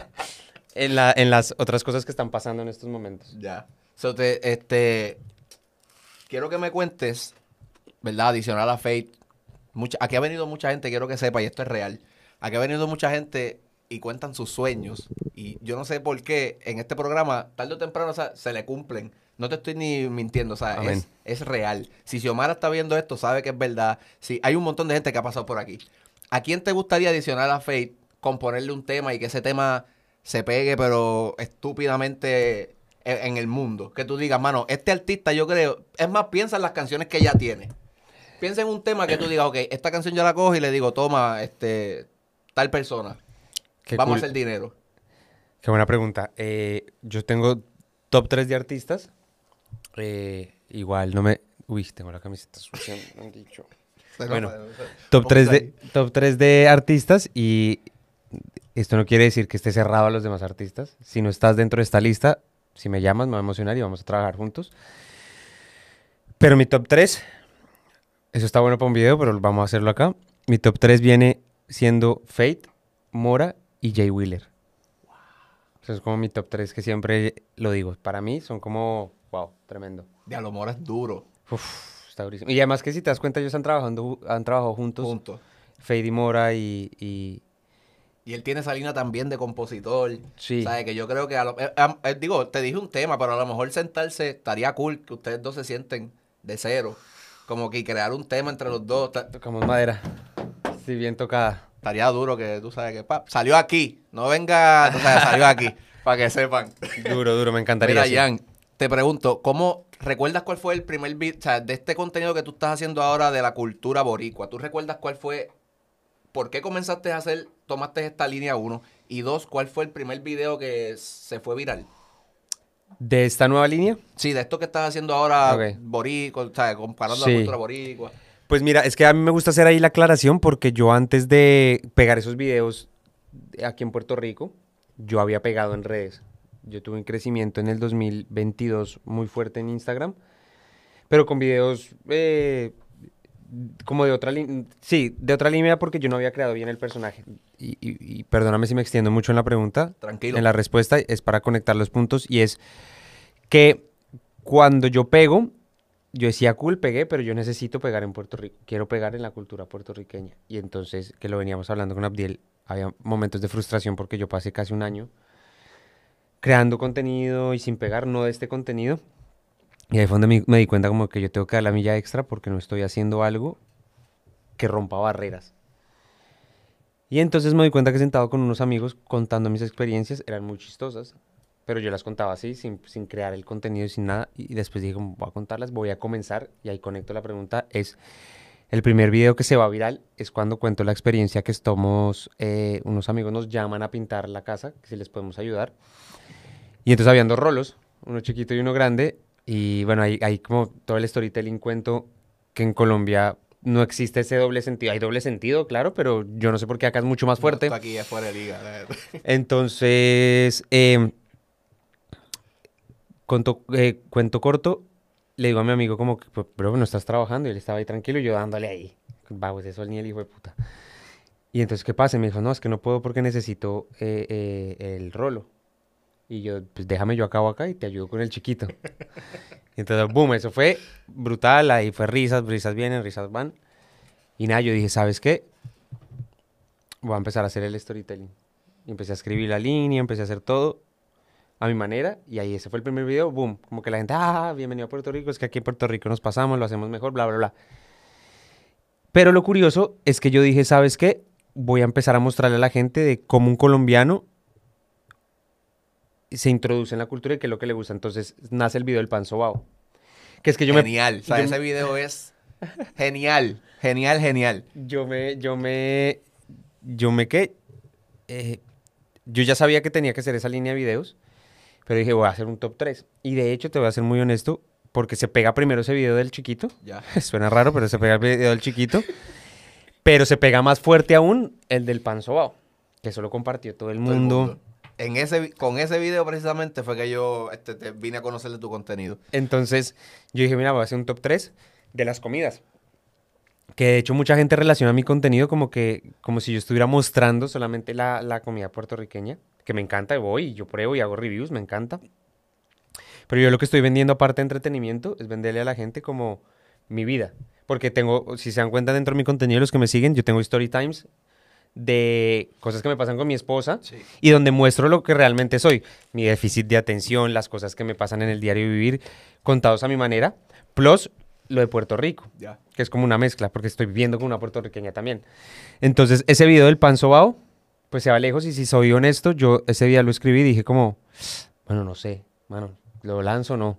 en, la, en las otras cosas que están pasando en estos momentos. Ya. So, te, este, quiero que me cuentes, ¿verdad? Adicional a Fate, mucha, aquí ha venido mucha gente, quiero que sepa, y esto es real. Aquí ha venido mucha gente y cuentan sus sueños. Y yo no sé por qué en este programa, tarde o temprano, o sea, se le cumplen. No te estoy ni mintiendo, o sea, Amén. es, es real. Si Xiomara está viendo esto, sabe que es verdad. Si hay un montón de gente que ha pasado por aquí. ¿A quién te gustaría adicionar a Fate, componerle un tema y que ese tema se pegue, pero estúpidamente en, en el mundo? Que tú digas, mano, este artista yo creo, es más, piensa en las canciones que ella tiene. Piensa en un tema que tú digas, ok, esta canción yo la cojo y le digo, toma, este, tal persona, Qué vamos cool. a hacer dinero. Qué buena pregunta. Eh, yo tengo top tres de artistas. Eh, igual no me... Uy, tengo la camiseta sucia, me han dicho. Bueno, Top tres de, top tres de artistas y esto no quiere decir que esté cerrado a los demás artistas. Si no estás dentro de esta lista, si me llamas me va a emocionar y vamos a trabajar juntos. Pero mi top tres, eso está bueno para un video, pero vamos a hacerlo acá. Mi top tres viene siendo Fate, Mora y Jay Wheeler. Eso es como mi top tres que siempre lo digo. Para mí son como, wow, tremendo. Diablo, Mora es duro, Uf, está durísimo. Y además que si te das cuenta, ellos están trabajando, han trabajado juntos. juntos. Fade y Mora y, y- Y él tiene esa línea también de compositor. Sí. ¿Sabes? Que yo creo que, a lo- eh, am- eh, digo, te dije un tema, pero a lo mejor sentarse estaría cool que ustedes dos se sienten de cero. Como que crear un tema entre los dos. ta- tocamos madera. Sí, bien tocada. Estaría duro que tú sabes que pa, salió aquí. No venga, tú sabes, salió aquí. Para que sepan. Duro, duro, me encantaría. Mira, sí. Jan, te pregunto, ¿cómo recuerdas cuál fue el primer video, o sea, de este contenido que tú estás haciendo ahora de la cultura boricua? ¿Tú recuerdas cuál fue, por qué comenzaste a hacer, tomaste esta línea uno? Y dos, ¿cuál fue el primer video que se fue viral? De esta nueva línea, Sí, de esto que estás haciendo ahora, Ok. boricua, o sea, comparando Sí. la cultura boricua. pues mira, es que a mí me gusta hacer ahí la aclaración porque yo antes de pegar esos videos aquí en Puerto Rico, yo había pegado en redes. Yo tuve un crecimiento en el dos mil veintidós muy fuerte en Instagram, pero con videos eh, como de otra línea, sí, de otra línea porque yo no había creado bien el personaje. Y, y- y perdóname si me extiendo mucho en la pregunta. Tranquilo. En la respuesta es para conectar los puntos y es que cuando yo pego, yo decía, cool, pegué, pero yo necesito pegar en Puerto Rico. Quiero pegar en la cultura puertorriqueña. Y entonces, que lo veníamos hablando con Abdiel, había momentos de frustración porque yo pasé casi un año creando contenido y sin pegar, no de este contenido. Y ahí fue donde me, me di cuenta como que yo tengo que dar la milla extra porque no estoy haciendo algo que rompa barreras. Y entonces me doy cuenta que sentado con unos amigos contando mis experiencias, eran muy chistosas, pero yo las contaba así, sin, sin crear el contenido y sin nada. Y después dije, como voy a contarlas, voy a comenzar, y ahí conecto la pregunta, es, el primer video que se va viral es cuando cuento la experiencia que estamos, eh, unos amigos nos llaman a pintar la casa, que si les podemos ayudar. Y entonces habían dos rolos, uno chiquito y uno grande, y bueno, ahí, ahí como todo el storytelling cuento que en Colombia no existe ese doble sentido. Hay doble sentido, claro, pero yo no sé por qué acá es mucho más No, fuerte. esto aquí es fuera de liga. la verdad. Entonces, eh, conto- eh, cuento corto, le digo a mi amigo como, que, "Pero, bro, no estás trabajando", y él estaba ahí tranquilo y yo dándole ahí. Vamos, eso ni el hijo de puta. Y entonces, ¿qué pasa? Y me dijo, no, es que no puedo porque necesito eh, eh, el rolo. Y yo, pues déjame, yo acabo acá y te ayudo con el chiquito. Y entonces, boom, eso fue brutal, ahí fue risas, risas vienen, risas van. Y nada, yo dije, ¿sabes qué? Voy a empezar a hacer el storytelling. Y empecé a escribir la línea, empecé a hacer todo a mi manera. Y ahí ese fue el primer video, boom. Como que la gente, ah, bienvenido a Puerto Rico, es que aquí en Puerto Rico nos pasamos, lo hacemos mejor, bla, bla, bla. Pero lo curioso es que yo dije, ¿sabes qué? Voy a empezar a mostrarle a la gente de cómo un colombiano se introduce en la cultura y qué es lo que le gusta. Entonces nace el video del pan sobao. Que es que yo me... Genial. O sea, yo ese me- video es genial. Genial, genial. Yo me, yo me, yo me qué, eh, yo ya sabía que tenía que hacer esa línea de videos, pero dije, voy a hacer un top tres. Y de hecho, te voy a ser muy honesto, porque se pega primero ese video del chiquito. Ya. Suena raro, pero se pega el video del chiquito. Pero se pega más fuerte aún el del pan sobao, que eso lo compartió todo el Todo el mundo. mundo. En ese, vi- con ese video precisamente fue que yo este, te vine a conocer de tu contenido. Entonces, yo dije, mira, voy a hacer un top tres de las comidas. Que de hecho mucha gente relaciona mi contenido como que, como si yo estuviera mostrando solamente la, la comida puertorriqueña, que me encanta, y voy, y yo pruebo y hago reviews, me encanta. Pero yo lo que estoy vendiendo aparte de entretenimiento es venderle a la gente como mi vida. Porque tengo, si se dan cuenta dentro de mi contenido, los que me siguen, yo tengo story times de cosas que me pasan con mi esposa Sí. y donde muestro lo que realmente soy. Mi déficit de atención, las cosas que me pasan en el diario vivir, contados a mi manera, plus lo de Puerto Rico, Ya. que es como una mezcla, porque estoy viviendo con una puertorriqueña también. Entonces, ese video del pan sobao, pues se va lejos, y si soy honesto, yo ese día lo escribí y dije como, bueno, no sé, mano, ¿lo lanzo o no?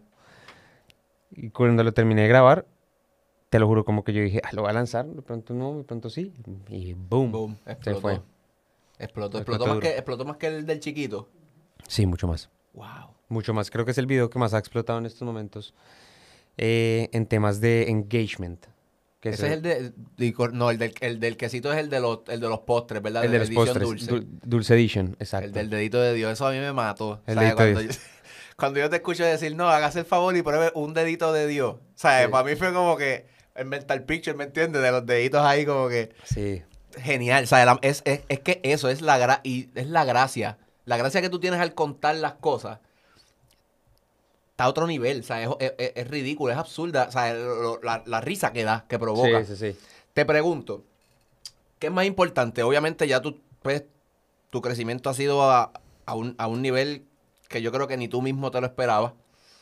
Y cuando lo terminé de grabar, te lo juro, como que yo dije, ah, lo voy a lanzar, de pronto no, de pronto sí, y boom, Boom. se Explotó. fue. Explotó. Explotó Explotó, más duro. que, explotó más que el del chiquito. Sí, mucho más. Wow. Mucho más. Creo que es el video que más ha explotado en estos momentos eh, en temas de engagement. Que Ese es el de. digo, No, el del, el del quesito es el de los, el de los postres, ¿verdad? el de la los edición postres. dulce. Dul- Dulce Edition, exacto. El del dedito de Dios. Eso a mí me mató. El ¿Sabes? dedito de Cuando, yo, cuando yo te escucho decir, no, hágase el favor y pruebe un dedito de Dios. ¿Sabes? Sí. Para mí fue como que el mental picture, ¿me entiendes? De los deditos ahí como que. Sí. Genial. O sea, la- es, es, es que eso es la, gra y es la gracia. La gracia que tú tienes al contar las cosas está a otro nivel. O sea, es, es- es- es ridículo, es absurda. O sea, lo- lo- la, la risa que da, que provoca. Sí, sí, sí. Te pregunto, ¿qué es más importante? Obviamente ya tú, pues, tu crecimiento ha sido a, a un, a un nivel que yo creo que ni tú mismo te lo esperabas.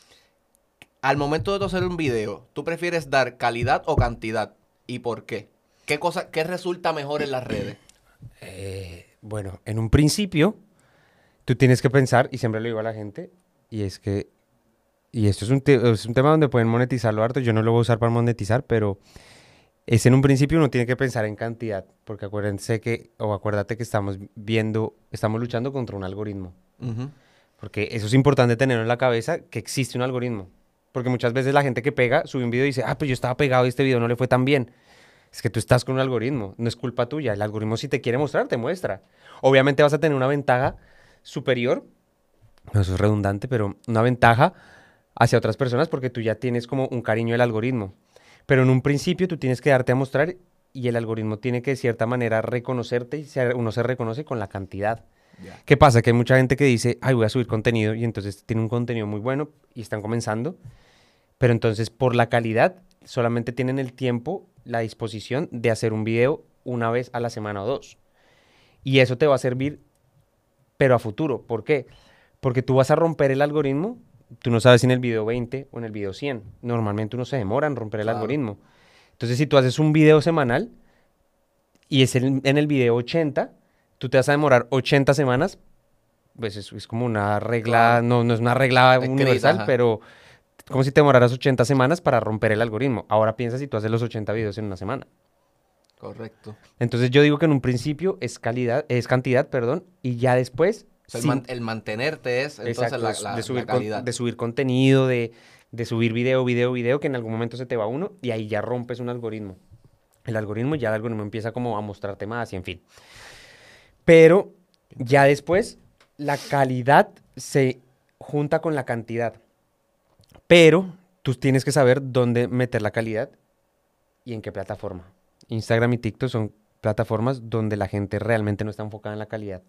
Al momento de tú hacer un video, ¿tú prefieres dar calidad o cantidad? ¿Y por qué? ¿Qué cosa, qué resulta mejor en las redes? Eh, bueno, en un principio, tú tienes que pensar, y siempre lo digo a la gente, y es que, y esto es un, te- es un tema donde pueden monetizarlo harto, yo no lo voy a usar para monetizar, pero es en un principio uno tiene que pensar en cantidad, porque acuérdense que, o acuérdate que estamos viendo, estamos luchando contra un algoritmo, porque eso es importante tenerlo en la cabeza, que existe un algoritmo, porque muchas veces la gente que pega sube un video y dice, ah, pues yo estaba pegado y este video no le fue tan bien. Es que tú estás con un algoritmo, no es culpa tuya. El algoritmo, si te quiere mostrar, te muestra. Obviamente vas a tener una ventaja superior, no, eso es redundante, pero una ventaja hacia otras personas porque tú ya tienes como un cariño del algoritmo. Pero en un principio tú tienes que darte a mostrar y el algoritmo tiene que de cierta manera reconocerte y se- uno se reconoce con la cantidad. Ya. ¿Qué pasa? Que hay mucha gente que dice, ay, voy a subir contenido y entonces tiene un contenido muy bueno y están comenzando, pero entonces por la calidad solamente tienen el tiempo, la disposición de hacer un video una vez a la semana o dos. Y eso te va a servir, pero a futuro. ¿Por qué? Porque tú vas a romper el algoritmo, tú no sabes si en el video veinte o en el video cien. Normalmente uno se demora en romper el Claro. algoritmo. Entonces si tú haces un video semanal y es en, en el video ochenta, tú te vas a demorar ochenta semanas, pues es, es como una regla, Claro. no, no es una regla Escrita, universal, ajá. pero como si te demoraras ochenta semanas para romper el algoritmo. Ahora piensa si tú haces los ochenta videos en una semana. Correcto. Entonces yo digo que en un principio es calidad, es cantidad, perdón, y ya después, O sea, el, sin- man- el mantenerte es entonces exacto, la, de, la- de la subir con- calidad. de subir contenido, de, de subir video, video, video, que en algún momento se te va uno y ahí ya rompes un algoritmo. El algoritmo, ya el algoritmo empieza como a mostrarte más y en fin. Pero ya después la calidad se junta con la cantidad. Pero tú tienes que saber dónde meter la calidad y en qué plataforma. Instagram y TikTok son plataformas donde la gente realmente no está enfocada en la calidad.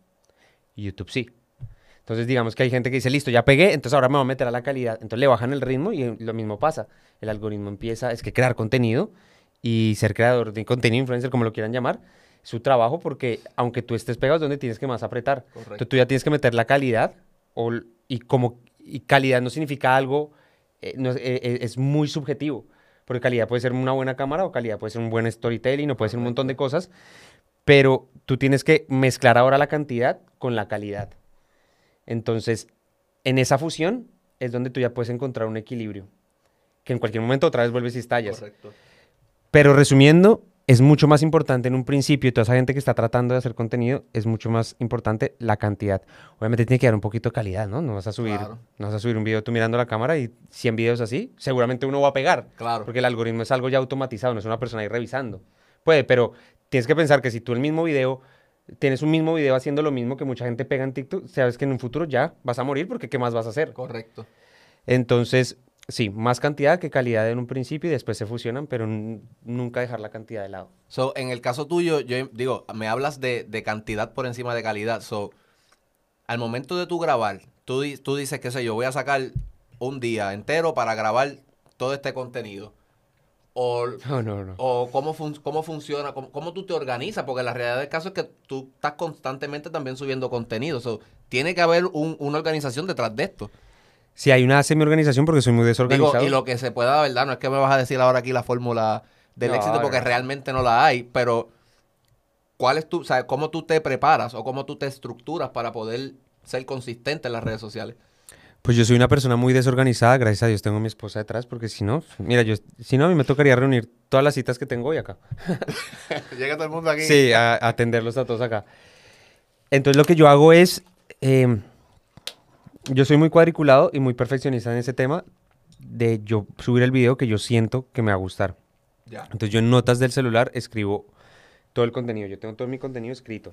Y YouTube sí. Entonces digamos que hay gente que dice, listo, ya pegué, entonces ahora me voy a meter a la calidad. Entonces le bajan el ritmo y lo mismo pasa. El algoritmo empieza, es que crear contenido y ser creador de contenido, influencer, como lo quieran llamar, es su trabajo porque aunque tú estés pegado es donde tienes que más apretar. Correcto. Entonces tú ya tienes que meter la calidad o, l- y como y calidad no significa algo, eh, no es, eh, eh, es muy subjetivo. Porque calidad puede ser una buena cámara o calidad puede ser un buen storytelling o puede ser un montón de cosas. Pero tú tienes que mezclar ahora la cantidad con la calidad. Entonces, en esa fusión es donde tú ya puedes encontrar un equilibrio. Que en cualquier momento otra vez vuelves y estallas. Correcto. Pero resumiendo, es mucho más importante en un principio, y toda esa gente que está tratando de hacer contenido, es mucho más importante la cantidad. Obviamente tiene que dar un poquito de calidad, ¿no? No vas a subir, Claro. no vas a subir un video tú mirando la cámara y cien videos así, seguramente uno va a pegar. Claro. Porque el algoritmo es algo ya automatizado, no es una persona ahí revisando. Puede, pero tienes que pensar que si tú el mismo video, tienes un mismo video haciendo lo mismo que mucha gente pega en TikTok, sabes que en un futuro ya vas a morir porque ¿qué más vas a hacer? Correcto. Entonces, sí, más cantidad que calidad en un principio y después se fusionan, pero n- nunca dejar la cantidad de lado. So, en el caso tuyo, yo digo, me hablas de, de cantidad por encima de calidad. So, al momento de tú grabar, tú, di- tú dices, qué sé yo, voy a sacar un día entero para grabar todo este contenido. O, No, no, no. o cómo, fun- cómo funciona, cómo, cómo tú te organizas, porque la realidad del caso es que tú estás constantemente también subiendo contenido. So, tiene que haber un- una organización detrás de esto. Si hay una semi-organización porque soy muy desorganizado. Digo, y lo que se pueda, ¿verdad? No es que me vas a decir ahora aquí la fórmula del No, éxito porque no. realmente no la hay, pero ¿cuál es tu, o sea, cómo tú te preparas o cómo tú te estructuras para poder ser consistente en las redes sociales? Pues yo soy una persona muy desorganizada, gracias a Dios tengo a mi esposa detrás, porque si no, mira, yo, si no, a mí me tocaría reunir todas las citas que tengo hoy acá. Llega todo el mundo aquí. Sí, a, a atenderlos a todos acá. Entonces lo que yo hago es, eh, yo soy muy cuadriculado y muy perfeccionista en ese tema de yo subir el video que yo siento que me va a gustar. Ya. Entonces yo en notas del celular escribo todo el contenido, yo tengo todo mi contenido escrito.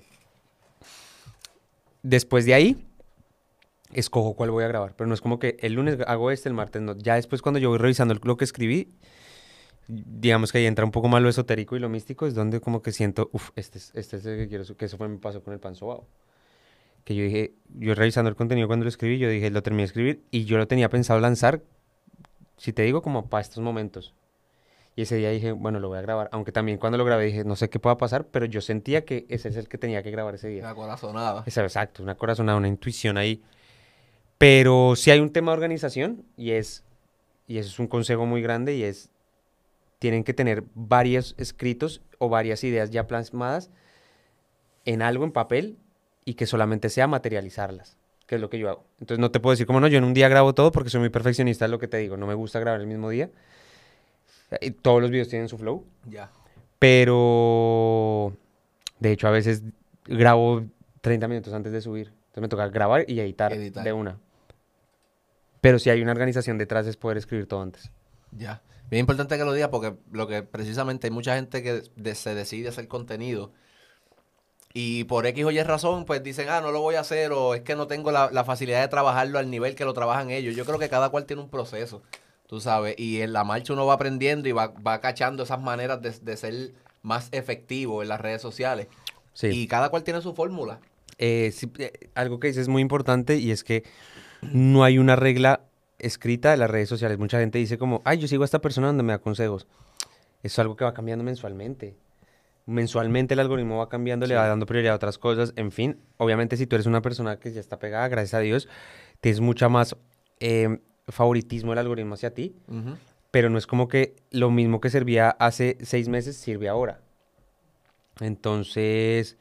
Después de ahí, escojo cuál voy a grabar, pero no es como que el lunes hago este, el martes no. Ya después cuando yo voy revisando el- lo que escribí, digamos que ahí entra un poco más lo esotérico y lo místico, es donde como que siento, uff, este es, este es el que quiero, su- que eso fue mi paso con el pan sobao. Que yo dije, yo revisando el contenido cuando lo escribí, yo dije, lo terminé de escribir y yo lo tenía pensado lanzar, si te digo, como para estos momentos. Y ese día dije, bueno, lo voy a grabar, aunque también cuando lo grabé dije, no sé qué pueda pasar, pero yo sentía que ese es el que tenía que grabar ese día. La corazonada. Esa- exacto, una corazonada, una intuición ahí. Pero sí hay un tema de organización y es, y eso es un consejo muy grande y es, tienen que tener varios escritos o varias ideas ya plasmadas en algo, en papel, y que solamente sea materializarlas, que es lo que yo hago. Entonces no te puedo decir como no, yo en un día grabo todo porque soy muy perfeccionista, es lo que te digo, no me gusta grabar el mismo día. Y todos los videos tienen su flow, Ya. pero de hecho a veces grabo treinta minutos antes de subir. Entonces me toca grabar y editar, Editar. de una. Pero si hay una organización detrás es poder escribir todo antes. Ya. Bien importante que lo digas porque lo que precisamente hay mucha gente que de- se decide hacer contenido y por X o Y razón pues dicen, ah, no lo voy a hacer o es que no tengo la, la facilidad de trabajarlo al nivel que lo trabajan ellos. Yo creo que cada cual tiene un proceso, tú sabes, y en la marcha uno va aprendiendo y va, va cachando esas maneras de, de ser más efectivo en las redes sociales. Sí. Y cada cual tiene su fórmula. Eh, sí, eh, algo que dices es muy importante y es que no hay una regla escrita de las redes sociales. Mucha gente dice como, ay, yo sigo a esta persona donde me da consejos. Eso es algo que va cambiando mensualmente. Mensualmente el algoritmo va cambiando, le Sí. va dando prioridad a otras cosas. En fin, obviamente si tú eres una persona que ya está pegada, gracias a Dios, tienes mucha más eh, favoritismo del algoritmo hacia ti. Ujú. Pero no es como que lo mismo que servía hace seis meses sirve ahora. Entonces,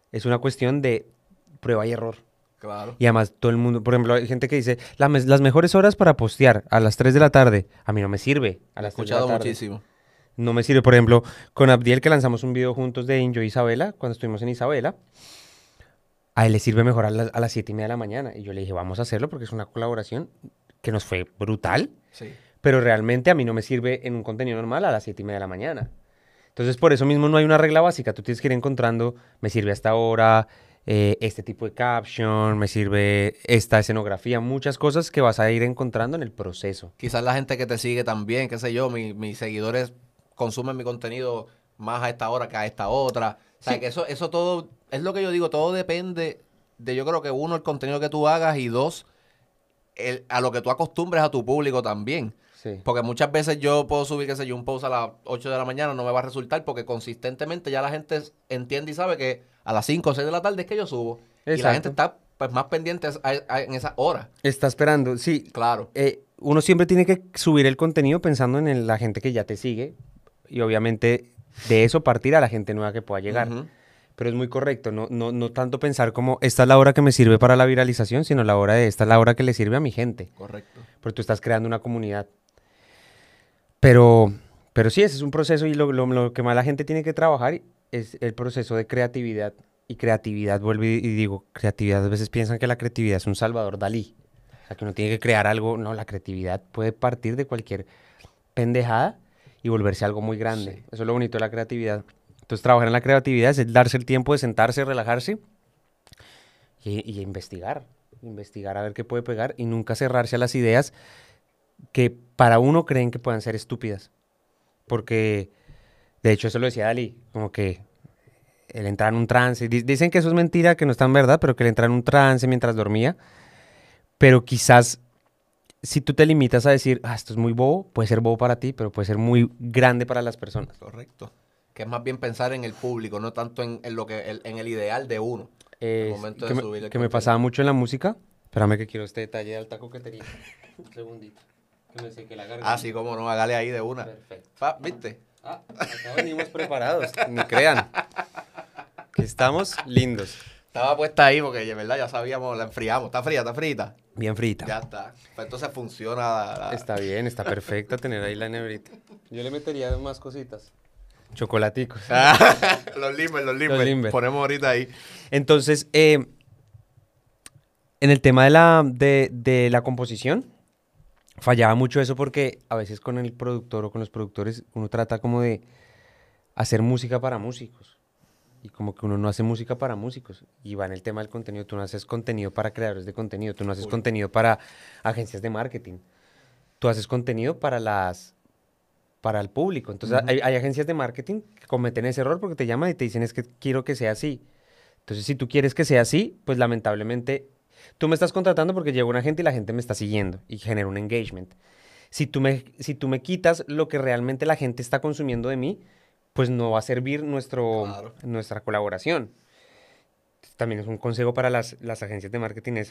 Es una cuestión de prueba y error. Claro. Y además todo el mundo, por ejemplo, hay gente que dice, "La mes- las mejores horas para postear a las tres de la tarde. A mí no me sirve a He las tres de la escuchado tarde. muchísimo. No me sirve. Por ejemplo, con Abdiel, que lanzamos un video juntos de Enjoy Isabela, cuando estuvimos en Isabela, a él le sirve mejor a, la- a las siete y media de la mañana. Y yo le dije, vamos a hacerlo porque es una colaboración que nos fue brutal, Sí. pero realmente a mí no me sirve en un contenido normal a las siete y media de la mañana. Entonces, por eso mismo no hay una regla básica. Tú tienes que ir encontrando, me sirve hasta ahora, eh, este tipo de caption, me sirve esta escenografía, muchas cosas que vas a ir encontrando en el proceso. Quizás la gente que te sigue también, qué sé yo, mi- mis seguidores consumen mi contenido más a esta hora que a esta otra. O sea, Sí. que eso, eso todo, es lo que yo digo, todo depende de, yo creo que uno, el contenido que tú hagas y dos, el- a lo que tú acostumbres a tu público también. Sí. Porque muchas veces yo puedo subir, qué sé yo, un post a las ocho de la mañana, no me va a resultar porque consistentemente ya la gente entiende y sabe que a las cinco o seis de la tarde es que yo subo. Y la gente Exacto. está pues más pendiente a- a- en esa hora. Está esperando, sí. Claro. eh, uno siempre tiene que subir el contenido pensando en el- la gente que ya te sigue y obviamente de eso partir a la gente nueva que pueda llegar. Ujú. Pero es muy correcto, no, no, no tanto pensar como esta es la hora que me sirve para la viralización, sino la hora de esta es la hora que le sirve a mi gente. Correcto. Porque tú estás creando una comunidad. Pero, pero sí, ese es un proceso y lo, lo- lo que más la gente tiene que trabajar es el proceso de creatividad. Y creatividad, vuelvo y, y digo, creatividad, a veces piensan que la creatividad es un Salvador Dalí. O sea, que uno tiene que crear algo. No, la creatividad puede partir de cualquier pendejada y volverse algo muy grande. Sí. Eso es lo bonito de la creatividad. Entonces, trabajar en la creatividad es el darse el tiempo de sentarse, relajarse y, y investigar. Investigar a ver qué puede pegar y nunca cerrarse a las ideas que para uno creen que puedan ser estúpidas. Porque, de hecho, eso lo decía Dalí, como que él entra en un trance. Di- Dicen que eso es mentira, que no es tan verdad, pero que él entra en un trance mientras dormía. Pero quizás si tú te limitas a decir, ah, esto es muy bobo, puede ser bobo para ti, pero puede ser muy grande para las personas. Correcto. Que es más bien pensar en el público, no tanto en, en lo que el- en el ideal de uno. Eh, momento que de me, subir el que me contenido. pasaba mucho en la música. Espérame que quiero este detalle de alta coquetería. Un segundito. Que me seque la garganta. Ah, sí, cómo no, hágale ahí de una. Perfecto. Pa, ¿viste? Ah, acá venimos preparados. Ni crean. Que estamos lindos. Estaba puesta ahí porque de verdad ya sabíamos, la enfriamos. ¿Está fría? ¿Está frita? Bien frita. Ya está. Pues entonces funciona la- la- Está bien, está perfecta tener ahí la nebrita. Yo le metería más cositas. Chocolaticos. Ah, los limber, los limber. Los Limber. Ponemos ahorita ahí. Entonces, eh, en el tema de la, de, de la composición, fallaba mucho eso porque a veces con el productor o con los productores uno trata como de hacer música para músicos. Y como que uno no hace música para músicos. Y va en el tema del contenido. Tú no haces contenido para creadores de contenido. Tú no haces Cool. contenido para agencias de marketing. Tú haces contenido para las para el público. Entonces Ujú. hay, hay agencias de marketing que cometen ese error porque te llaman y te dicen es que quiero que sea así. Entonces si tú quieres que sea así, pues lamentablemente tú me estás contratando porque llega una gente y la gente me está siguiendo y genera un engagement. Si tú me, si tú me quitas lo que realmente la gente está consumiendo de mí, pues no va a servir nuestro, Claro. nuestra colaboración. También es un consejo para las, las agencias de marketing es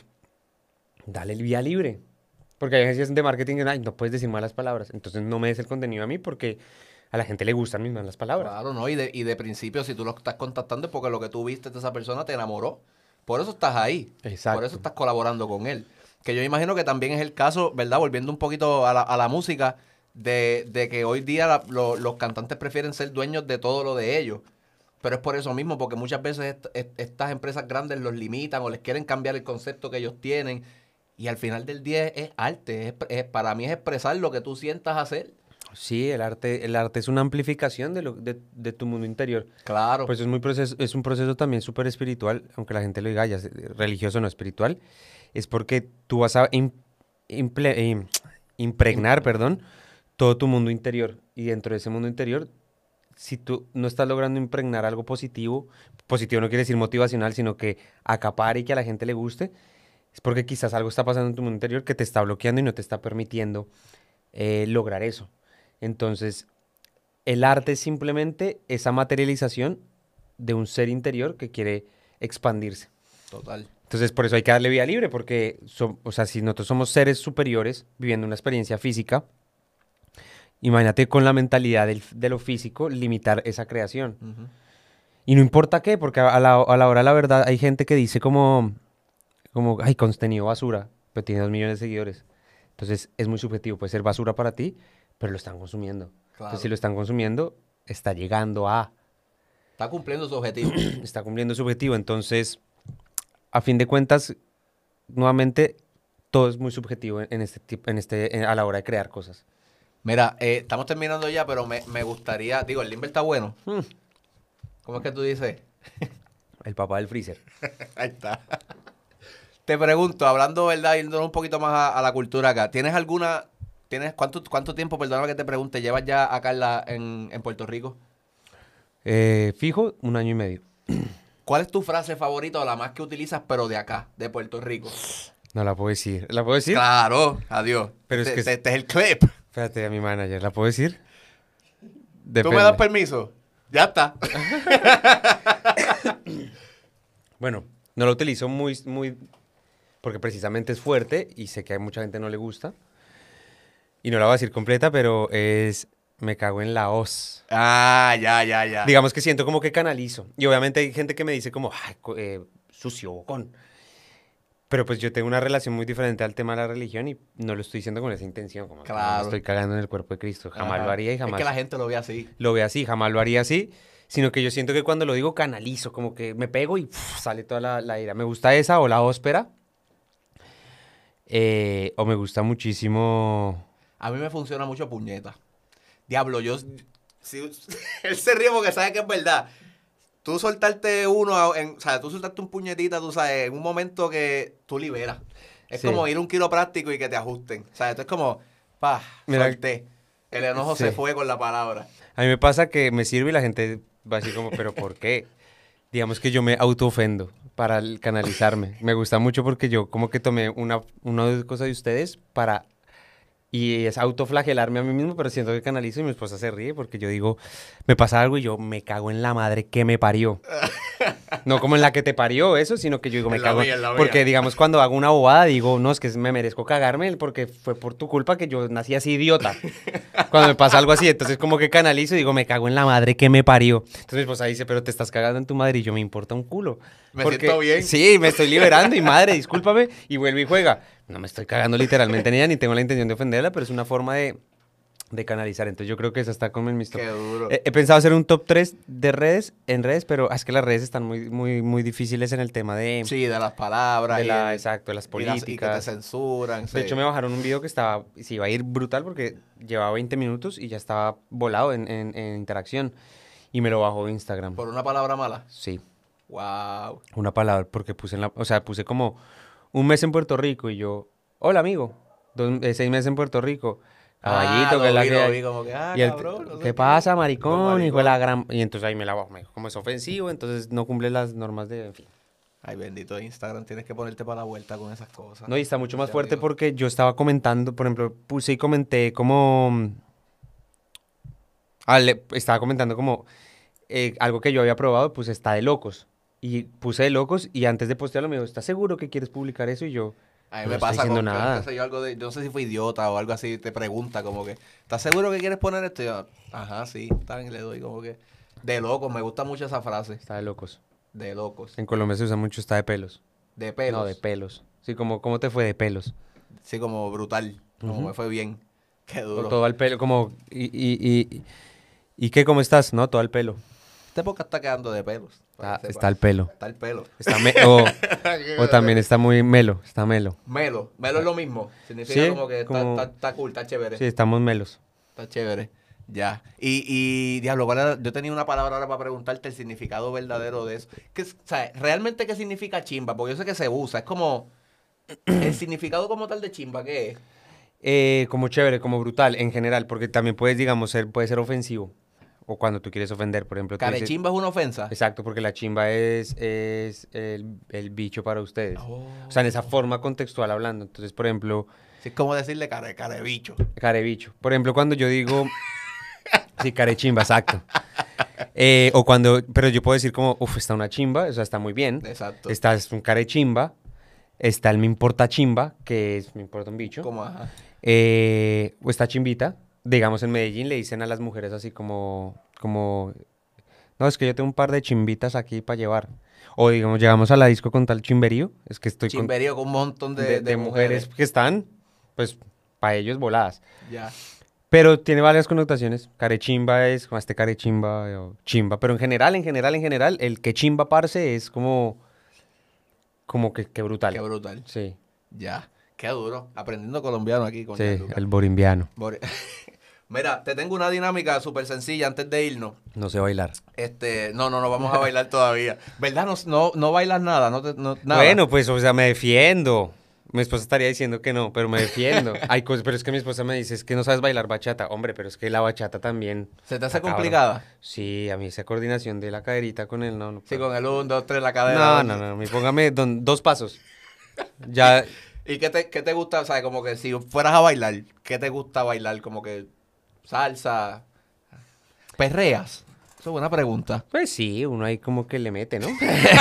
dale el vía libre. Porque hay agencias de marketing que "Ay, no puedes decir malas palabras. Entonces no me des el contenido a mí porque a la gente le gustan mis malas palabras. Claro, ¿no? Y de, y de principio, si tú lo estás contactando es porque lo que tú viste de esa persona te enamoró. Por eso estás ahí. Exacto. Por eso estás colaborando con él. Que yo imagino que también es el caso, ¿verdad? Volviendo un poquito a la, a la música, de, de que hoy día la- lo- los cantantes prefieren ser dueños de todo lo de ellos. Pero es por eso mismo, porque muchas veces est- est- estas empresas grandes los limitan o les quieren cambiar el concepto que ellos tienen. Y al final del día es, es arte. Es, es- para mí es expresar lo que tú sientas hacer. Sí, el arte, el arte es una amplificación de, lo, de, de tu mundo interior. Claro. Pues es, muy proceso, es un proceso también súper espiritual, aunque la gente lo diga, ya sea religioso o no espiritual. Es porque tú vas a im- imple- im- impregnar, perdón, todo tu mundo interior. Y dentro de ese mundo interior, si tú no estás logrando impregnar algo positivo, positivo no quiere decir motivacional, sino que acapare y que a la gente le guste, es porque quizás algo está pasando en tu mundo interior que te está bloqueando y no te está permitiendo eh, lograr eso. Entonces, el arte es simplemente esa materialización de un ser interior que quiere expandirse. Total. Entonces, por eso hay que darle vía libre, porque, so- o sea, si nosotros somos seres superiores viviendo una experiencia física, imagínate con la mentalidad del- de lo físico limitar esa creación. Ujú. Y no importa qué, porque a la, a la hora de la verdad hay gente que dice como, como, ay, contenido basura, pero tiene dos millones de seguidores. Entonces es muy subjetivo, puede ser basura para ti, pero lo están consumiendo. Claro. Entonces si lo están consumiendo, está llegando a, Está cumpliendo su objetivo. está cumpliendo su objetivo. Entonces, a fin de cuentas, nuevamente, todo es muy subjetivo en, en este tipo, en este, en- a la hora de crear cosas. Mira, eh, estamos terminando ya, pero me, me gustaría... Digo, el Limber está bueno. Hmm. ¿Cómo es que tú dices? El papá del freezer. Ahí está. Te pregunto, hablando, ¿verdad? Yéndonos un poquito más a, a la cultura acá. ¿Tienes alguna... ¿Tienes cuánto, cuánto tiempo, perdóname que te pregunte, llevas ya acá en, la, en, en Puerto Rico? Eh, fijo, un año y medio. ¿Cuál es tu frase favorita o la más que utilizas, pero de acá, de Puerto Rico? No la puedo decir. ¿La puedo decir? Claro, adiós. Pero es este, que- este- este es el clip. Espérate, a mi manager, ¿la puedo decir? ¿Tú Depende. me das permiso? Ya está. Bueno, no lo utilizo muy, muy, porque precisamente es fuerte y sé que a mucha gente no le gusta. Y no la voy a decir completa, pero es, me cago en la hoz. Ah, ya, ya, ya. Digamos que siento como que canalizo. Y obviamente hay gente que me dice como, ay, co- eh, sucio, bocón. Pero pues yo tengo una relación muy diferente al tema de la religión y no lo estoy diciendo con esa intención. Como que no me Claro. estoy cagando en el cuerpo de Cristo. Jamás Ajá. lo haría y jamás Es que la gente lo ve así. lo ve así, jamás lo haría así. Sino que yo siento que cuando lo digo canalizo, como que me pego y uf, sale toda la, la ira. Me gusta esa o la óspera. Eh, o me gusta muchísimo... A mí me funciona mucho puñeta. Diablo, yo... Si, él se ríe porque sabe que es verdad. Tú soltarte uno, a- en, o sea, tú soltarte un puñetita, tú sabes, en un momento que tú liberas. Es Sí. como ir a un quiropráctico y que te ajusten. O sea, esto es como, pa, Mira, solté. El enojo sí. se fue con la palabra. A mí me pasa que me sirve y la gente va así como, ¿pero por qué? Digamos que yo me autoofendo para el- canalizarme. Me gusta mucho porque yo como que tomé una, una cosa de ustedes para... Y es autoflagelarme a mí mismo, pero siento que canalizo y mi esposa se ríe porque yo digo, me pasa algo y yo me cago en la madre que me parió. No como en la que te parió eso, sino que yo digo, me En la cago mía, en la Porque mía. digamos, cuando hago una bobada, digo, no, es que me merezco cagarme porque fue por tu culpa que yo nací así idiota. Cuando me pasa algo así, entonces como que canalizo y digo, me cago en la madre que me parió. Entonces mi esposa dice, pero te estás cagando en tu madre y yo me importa un culo. Me Porque- siento bien. Sí, me estoy liberando y madre, discúlpame, y vuelve y juega. No me estoy cagando literalmente en ella, ni tengo la intención de ofenderla, pero es una forma de, de canalizar. Entonces yo creo que esa está como en mis top. Qué duro. He, he pensado hacer un top tres de redes, en redes, pero es que las redes están muy, muy, muy difíciles en el tema de, Sí, de las palabras. de y la, el- exacto, de las y las- Y, que te políticas. censuran. De hecho, me bajaron un video que estaba, se iba a ir brutal porque llevaba veinte minutos y ya estaba volado en, en- en interacción. Y me lo bajó Instagram. Por una palabra mala. Sí, Wow. una palabra, porque puse en la, o sea, puse como un mes en Puerto Rico y yo, hola amigo, dos, eh, seis meses en Puerto Rico, caballito, Ah, que es lo la vi, que lo hay. vi, como que, ah, Y él, cabrón, no sé ¿qué qué. pasa, Don maricón? Hijo de la maricón. gran... Y entonces ahí me la bajo, me dijo, como es ofensivo, entonces no cumple las normas de... En fin. Ay, bendito Instagram, tienes que ponerte para la vuelta con esas cosas. No, y está mucho más Sí, fuerte amigo. porque yo estaba comentando, por ejemplo, puse y comenté como... ah, le- estaba comentando como eh, algo que yo había probado, pues está de locos. Y puse de locos y antes de postearlo me dijo, ¿estás seguro que quieres publicar eso? Y yo, A mí no me estoy pasa diciendo con, nada. qué sé yo, algo de, yo no sé si fue idiota o algo así, te pregunta como que, ¿estás seguro que quieres poner esto? Y yo, ajá, sí, está bien, le doy como que, de locos, me gusta mucho esa frase, está de locos. de locos, En Colombia se usa mucho, está de pelos. de pelos, No, de pelos. Sí, como, ¿cómo te fue de pelos? sí, como brutal, como Ujú. me fue bien, qué O duro. todo al pelo, como, ¿y, y, y, y qué, cómo estás? No, todo al pelo. Este podcast está quedando de pelos. para Está, que está sepa. el pelo. Está el pelo. Está me- o, o también está muy melo, está melo. Melo, melo es lo mismo, significa Sí, como que está, como- está- está cool, está chévere. Sí, estamos melos. Está chévere. Ya. Y, y diablo, ¿cuál era? Yo tenía una palabra ahora para preguntarte el significado verdadero de eso. ¿Qué, es- o sea, ¿realmente qué significa chimba? Porque yo sé que se usa. Es como. El significado como tal de chimba, ¿qué es? Eh, como chévere, como brutal en general, porque también puedes, digamos, ser, puede ser ofensivo. O cuando tú quieres ofender, por ejemplo. tú dices- ¿Carechimba es una ofensa? Exacto, porque la chimba es, es el, el bicho para ustedes. Oh. O sea, en esa forma contextual hablando. Entonces, por ejemplo, Sí, es como decirle care, carebicho. carebicho. Por ejemplo, cuando yo digo... sí, carechimba, exacto. Eh, o cuando... Pero yo puedo decir como, uff, está una chimba, o sea, está muy bien. Exacto. Está es un carechimba. Está el me importa chimba, que es me importa un bicho. Como, ajá. Eh, o está chimbita. Digamos, en Medellín le dicen a las mujeres así como... como No, es que yo tengo un par de chimbitas aquí para llevar. O digamos, llegamos a la disco con tal chimberío, es que estoy con, Chimberío con un montón de, de, de de mujeres. mujeres que están, pues, para ellos voladas. Ya. Pero tiene varias connotaciones. Carechimba es como este carechimba o chimba. Pero en general, en general, en general, el que chimba, parce, es como, como que, que brutal. Qué brutal. Sí, Ya. Qué duro. Aprendiendo colombiano aquí con sí, Gianluca. el borimbiano. Bori- Mira, te tengo una dinámica súper sencilla antes de irnos. No sé bailar. Este, no, no, no vamos a bailar todavía. ¿Verdad? No, no, no bailas nada, no te, no, nada. Bueno, pues, o sea, me defiendo. Mi esposa estaría diciendo que no, pero me defiendo. Hay cosas, pero es que mi esposa me dice, es que no sabes bailar bachata. Hombre, pero es que la bachata también. ¿Se te hace está cabrón. complicada? Sí, a mí esa coordinación de la caderita con el no. No, Sí, puedo. con el uno, dos, tres, la cadera. no, no, no, me póngame don- dos pasos. Ya, ¿Y qué te, qué te gusta? O sea, como que si fueras a bailar, ¿qué te gusta bailar? Como que salsa, perreas. Eso es buena pregunta. pues sí, uno ahí como que le mete, ¿no?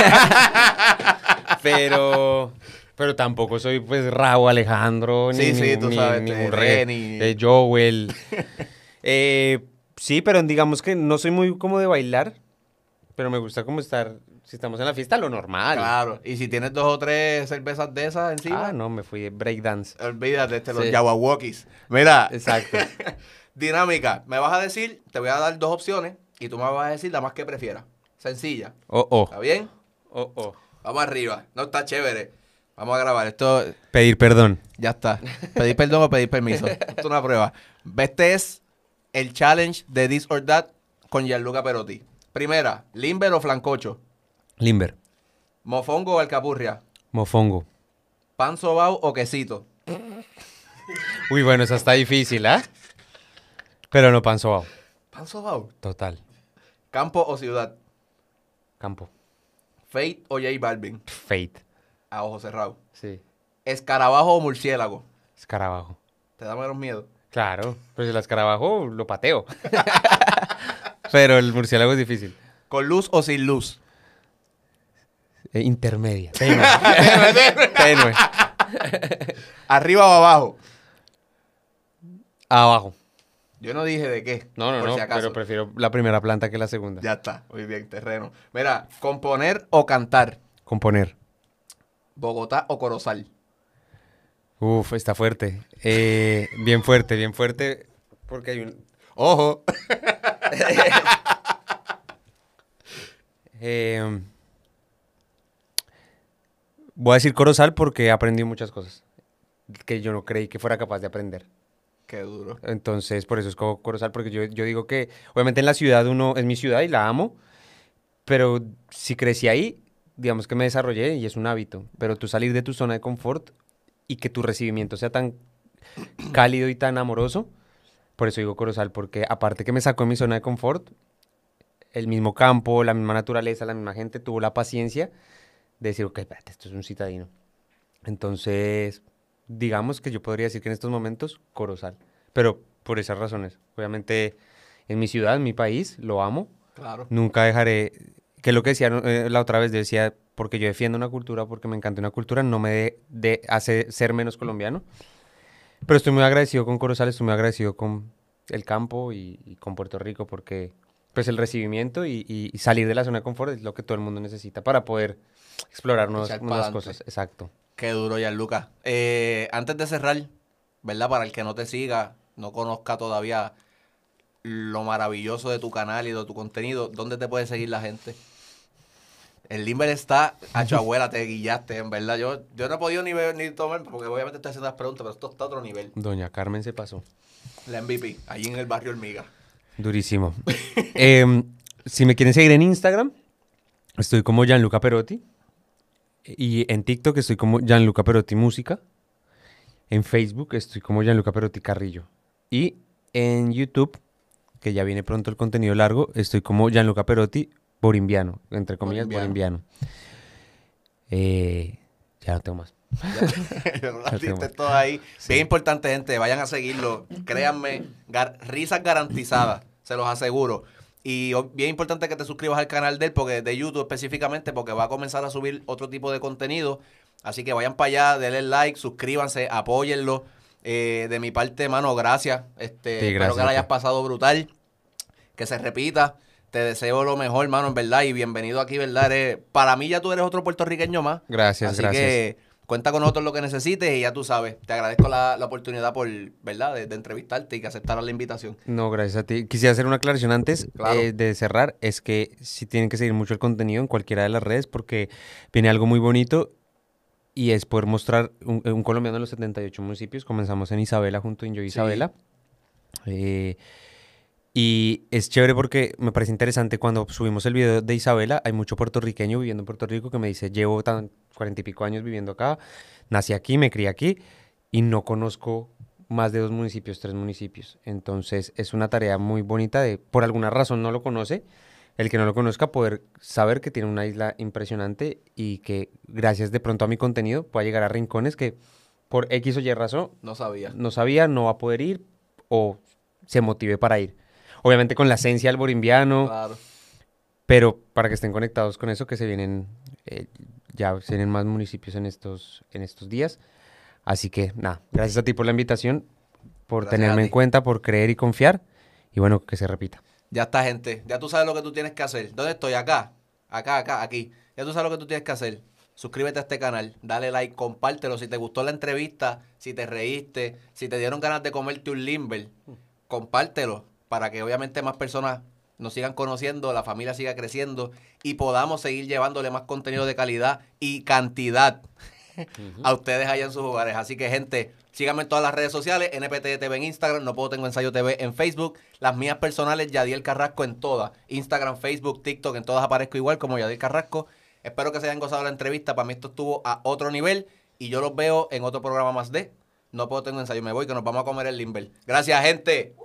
pero, pero tampoco soy pues Rauw Alejandro, ni, Sí, sí, ni- tú ni- sabes, ni de Murray, Lenny. de Joel. Eh, sí, pero digamos que no soy muy como de bailar, pero me gusta como estar, si estamos en la fiesta, lo normal. Claro. Y si tienes dos o tres cervezas de esas encima, Ah, no, me fui de breakdance. olvídate, este, los Sí. Yawawokis. Mira, Exacto. dinámica. Me vas a decir, te voy a dar dos opciones y tú me vas a decir la más que prefieras. Sencilla. Oh, oh, ¿Está bien? oh, oh. Vamos arriba. No está chévere. Vamos a grabar. Esto Pedir perdón. ya está. Pedir perdón o pedir permiso. Esto es una prueba. Este es el challenge de This or That con Gianluca Perotti. Primera, limber o flancocho. Limber. Mofongo o alcapurria. Mofongo. Pan sobao o quesito. Uy, bueno, esa está difícil, ¿ah? Pero no pan sobao. Pan sobao. Total. Campo o ciudad. Campo. Fate o J Balvin. Fate. A ojo cerrado. Sí. Escarabajo o murciélago. Escarabajo. ¿Te da menos miedo? Claro. Pues el escarabajo lo pateo. Pero el murciélago es difícil. ¿Con luz o sin luz? Eh, intermedia. Tenue. Tenue. ¿Arriba o abajo? Abajo. Yo no dije de qué. No, no, por no. si acaso. Pero prefiero la primera planta que la segunda. Ya está. Muy bien, terreno. Mira, componer o cantar. Componer. Bogotá o Corozal. Uf, está fuerte. Eh, bien fuerte, bien fuerte. Porque hay un... Ojo. Eh, voy a decir Corozal porque aprendí muchas cosas que yo no creí que fuera capaz de aprender. Qué duro. Entonces, por eso es como Corozal, porque yo, yo digo que, obviamente en la ciudad uno, es mi ciudad y la amo, pero si crecí ahí, digamos que me desarrollé y es un hábito, pero tú salir de tu zona de confort y que tu recibimiento sea tan cálido y tan amoroso, por eso digo Corozal, porque aparte que me sacó de mi zona de confort, el mismo campo, la misma naturaleza, la misma gente tuvo la paciencia de decir, ok, espérate, esto es un citadino. Entonces, digamos que yo podría decir que en estos momentos, Corozal. Pero por esas razones. Obviamente, en mi ciudad, en mi país, lo amo. Claro. Nunca dejaré, que es lo que decía eh, la otra vez, yo decía, porque yo defiendo una cultura, porque me encanta una cultura, no me de, de- hace ser menos colombiano. Pero estoy muy agradecido con Corozal, estoy muy agradecido con el campo y, y con Puerto Rico, porque pues el recibimiento y, y- y salir de la zona de confort es lo que todo el mundo necesita para poder explorar nuevas, Echar nuevas pa'lante. cosas. Exacto. Qué duro, Gianluca. Eh, antes de cerrar, ¿verdad? Para el que no te siga, no conozca todavía lo maravilloso de tu canal y de tu contenido, ¿dónde te puede seguir la gente? El Limber está, hacho abuela, te guillaste, en verdad. Yo, yo no he podido ni ver ni tomar, porque obviamente estoy haciendo las preguntas, pero esto está a otro nivel. Doña Carmen se pasó. La M V P, allí en el barrio Hormiga. Durísimo. Em, si me quieren seguir en Instagram, estoy como Gianluca Perotti. Y en TikTok estoy como Gianluca Perotti Música. En Facebook estoy como Gianluca Perotti Carrillo. Y en YouTube, que ya viene pronto el contenido largo, estoy como Gianluca Perotti Borimbiano, entre comillas, Borimbiano. Borimbiano. Eh, ya no tengo más. Las diste todas ahí. Bien importante, gente. Vayan a seguirlo. Créanme, gar- risas garantizadas. Se los aseguro. Y o- bien importante que te suscribas al canal de él, porque de YouTube específicamente, porque va a comenzar a subir otro tipo de contenido. Así que vayan para allá, denle like, suscríbanse, apóyenlo. Eh, de mi parte, mano, gracias. Este, Sí, espero gracias que la a ti. hayas pasado brutal. Que se repita. te deseo lo mejor, hermano, en verdad, y bienvenido aquí, ¿verdad? Eres, para mí ya tú eres otro puertorriqueño más. Gracias, así gracias. que cuenta con nosotros lo que necesites y ya tú sabes. Te agradezco la, la oportunidad por, ¿verdad? De, de entrevistarte y que aceptaras la invitación. No, gracias a ti. Quisiera hacer una aclaración antes Claro. eh, de cerrar. Es que sí tienen que seguir mucho el contenido en cualquiera de las redes porque viene algo muy bonito y es poder mostrar un, un colombiano en los setenta y ocho municipios. Comenzamos en Isabela junto a Enjoy Sí. Isabela. Eh, y es chévere porque me parece interesante cuando subimos el video de Isabela, hay mucho puertorriqueño viviendo en Puerto Rico que me dice, llevo tan cuarenta y pico años viviendo acá, nací aquí, me crié aquí y no conozco más de dos municipios, tres municipios. Entonces es una tarea muy bonita de, por alguna razón no lo conoce, el que no lo conozca poder saber que tiene una isla impresionante y que gracias de pronto a mi contenido pueda llegar a rincones que por X o Y razón No sabía. no sabía, no va a poder ir o se motive para ir. Obviamente con la esencia del borimbiano, Claro. pero para que estén conectados con eso, que se vienen, eh, ya se vienen más municipios en estos, en estos días. Así que nada, gracias a ti por la invitación, por Gracias a tenerme ti. en cuenta, por creer y confiar. Y bueno, que se repita. Ya está, gente. Ya tú sabes lo que tú tienes que hacer. ¿Dónde estoy? Acá. Acá, acá, aquí. Ya tú sabes lo que tú tienes que hacer. Suscríbete a este canal, dale like, compártelo. Si te gustó la entrevista, si te reíste, si te dieron ganas de comerte un limber, compártelo para que obviamente más personas nos sigan conociendo, la familia siga creciendo y podamos seguir llevándole más contenido de calidad y cantidad a ustedes allá en sus hogares. Así que, gente, síganme en todas las redes sociales, N P T T V en Instagram, No Puedo Tengo Ensayo T V en Facebook, las mías personales, Yadiel Carrasco en todas, Instagram, Facebook, TikTok, en todas aparezco igual como Yadiel Carrasco. Espero que se hayan gozado la entrevista, para mí esto estuvo a otro nivel y yo los veo en otro programa más de No Puedo Tengo Ensayo. Me voy, que nos vamos a comer el limber. Gracias, gente.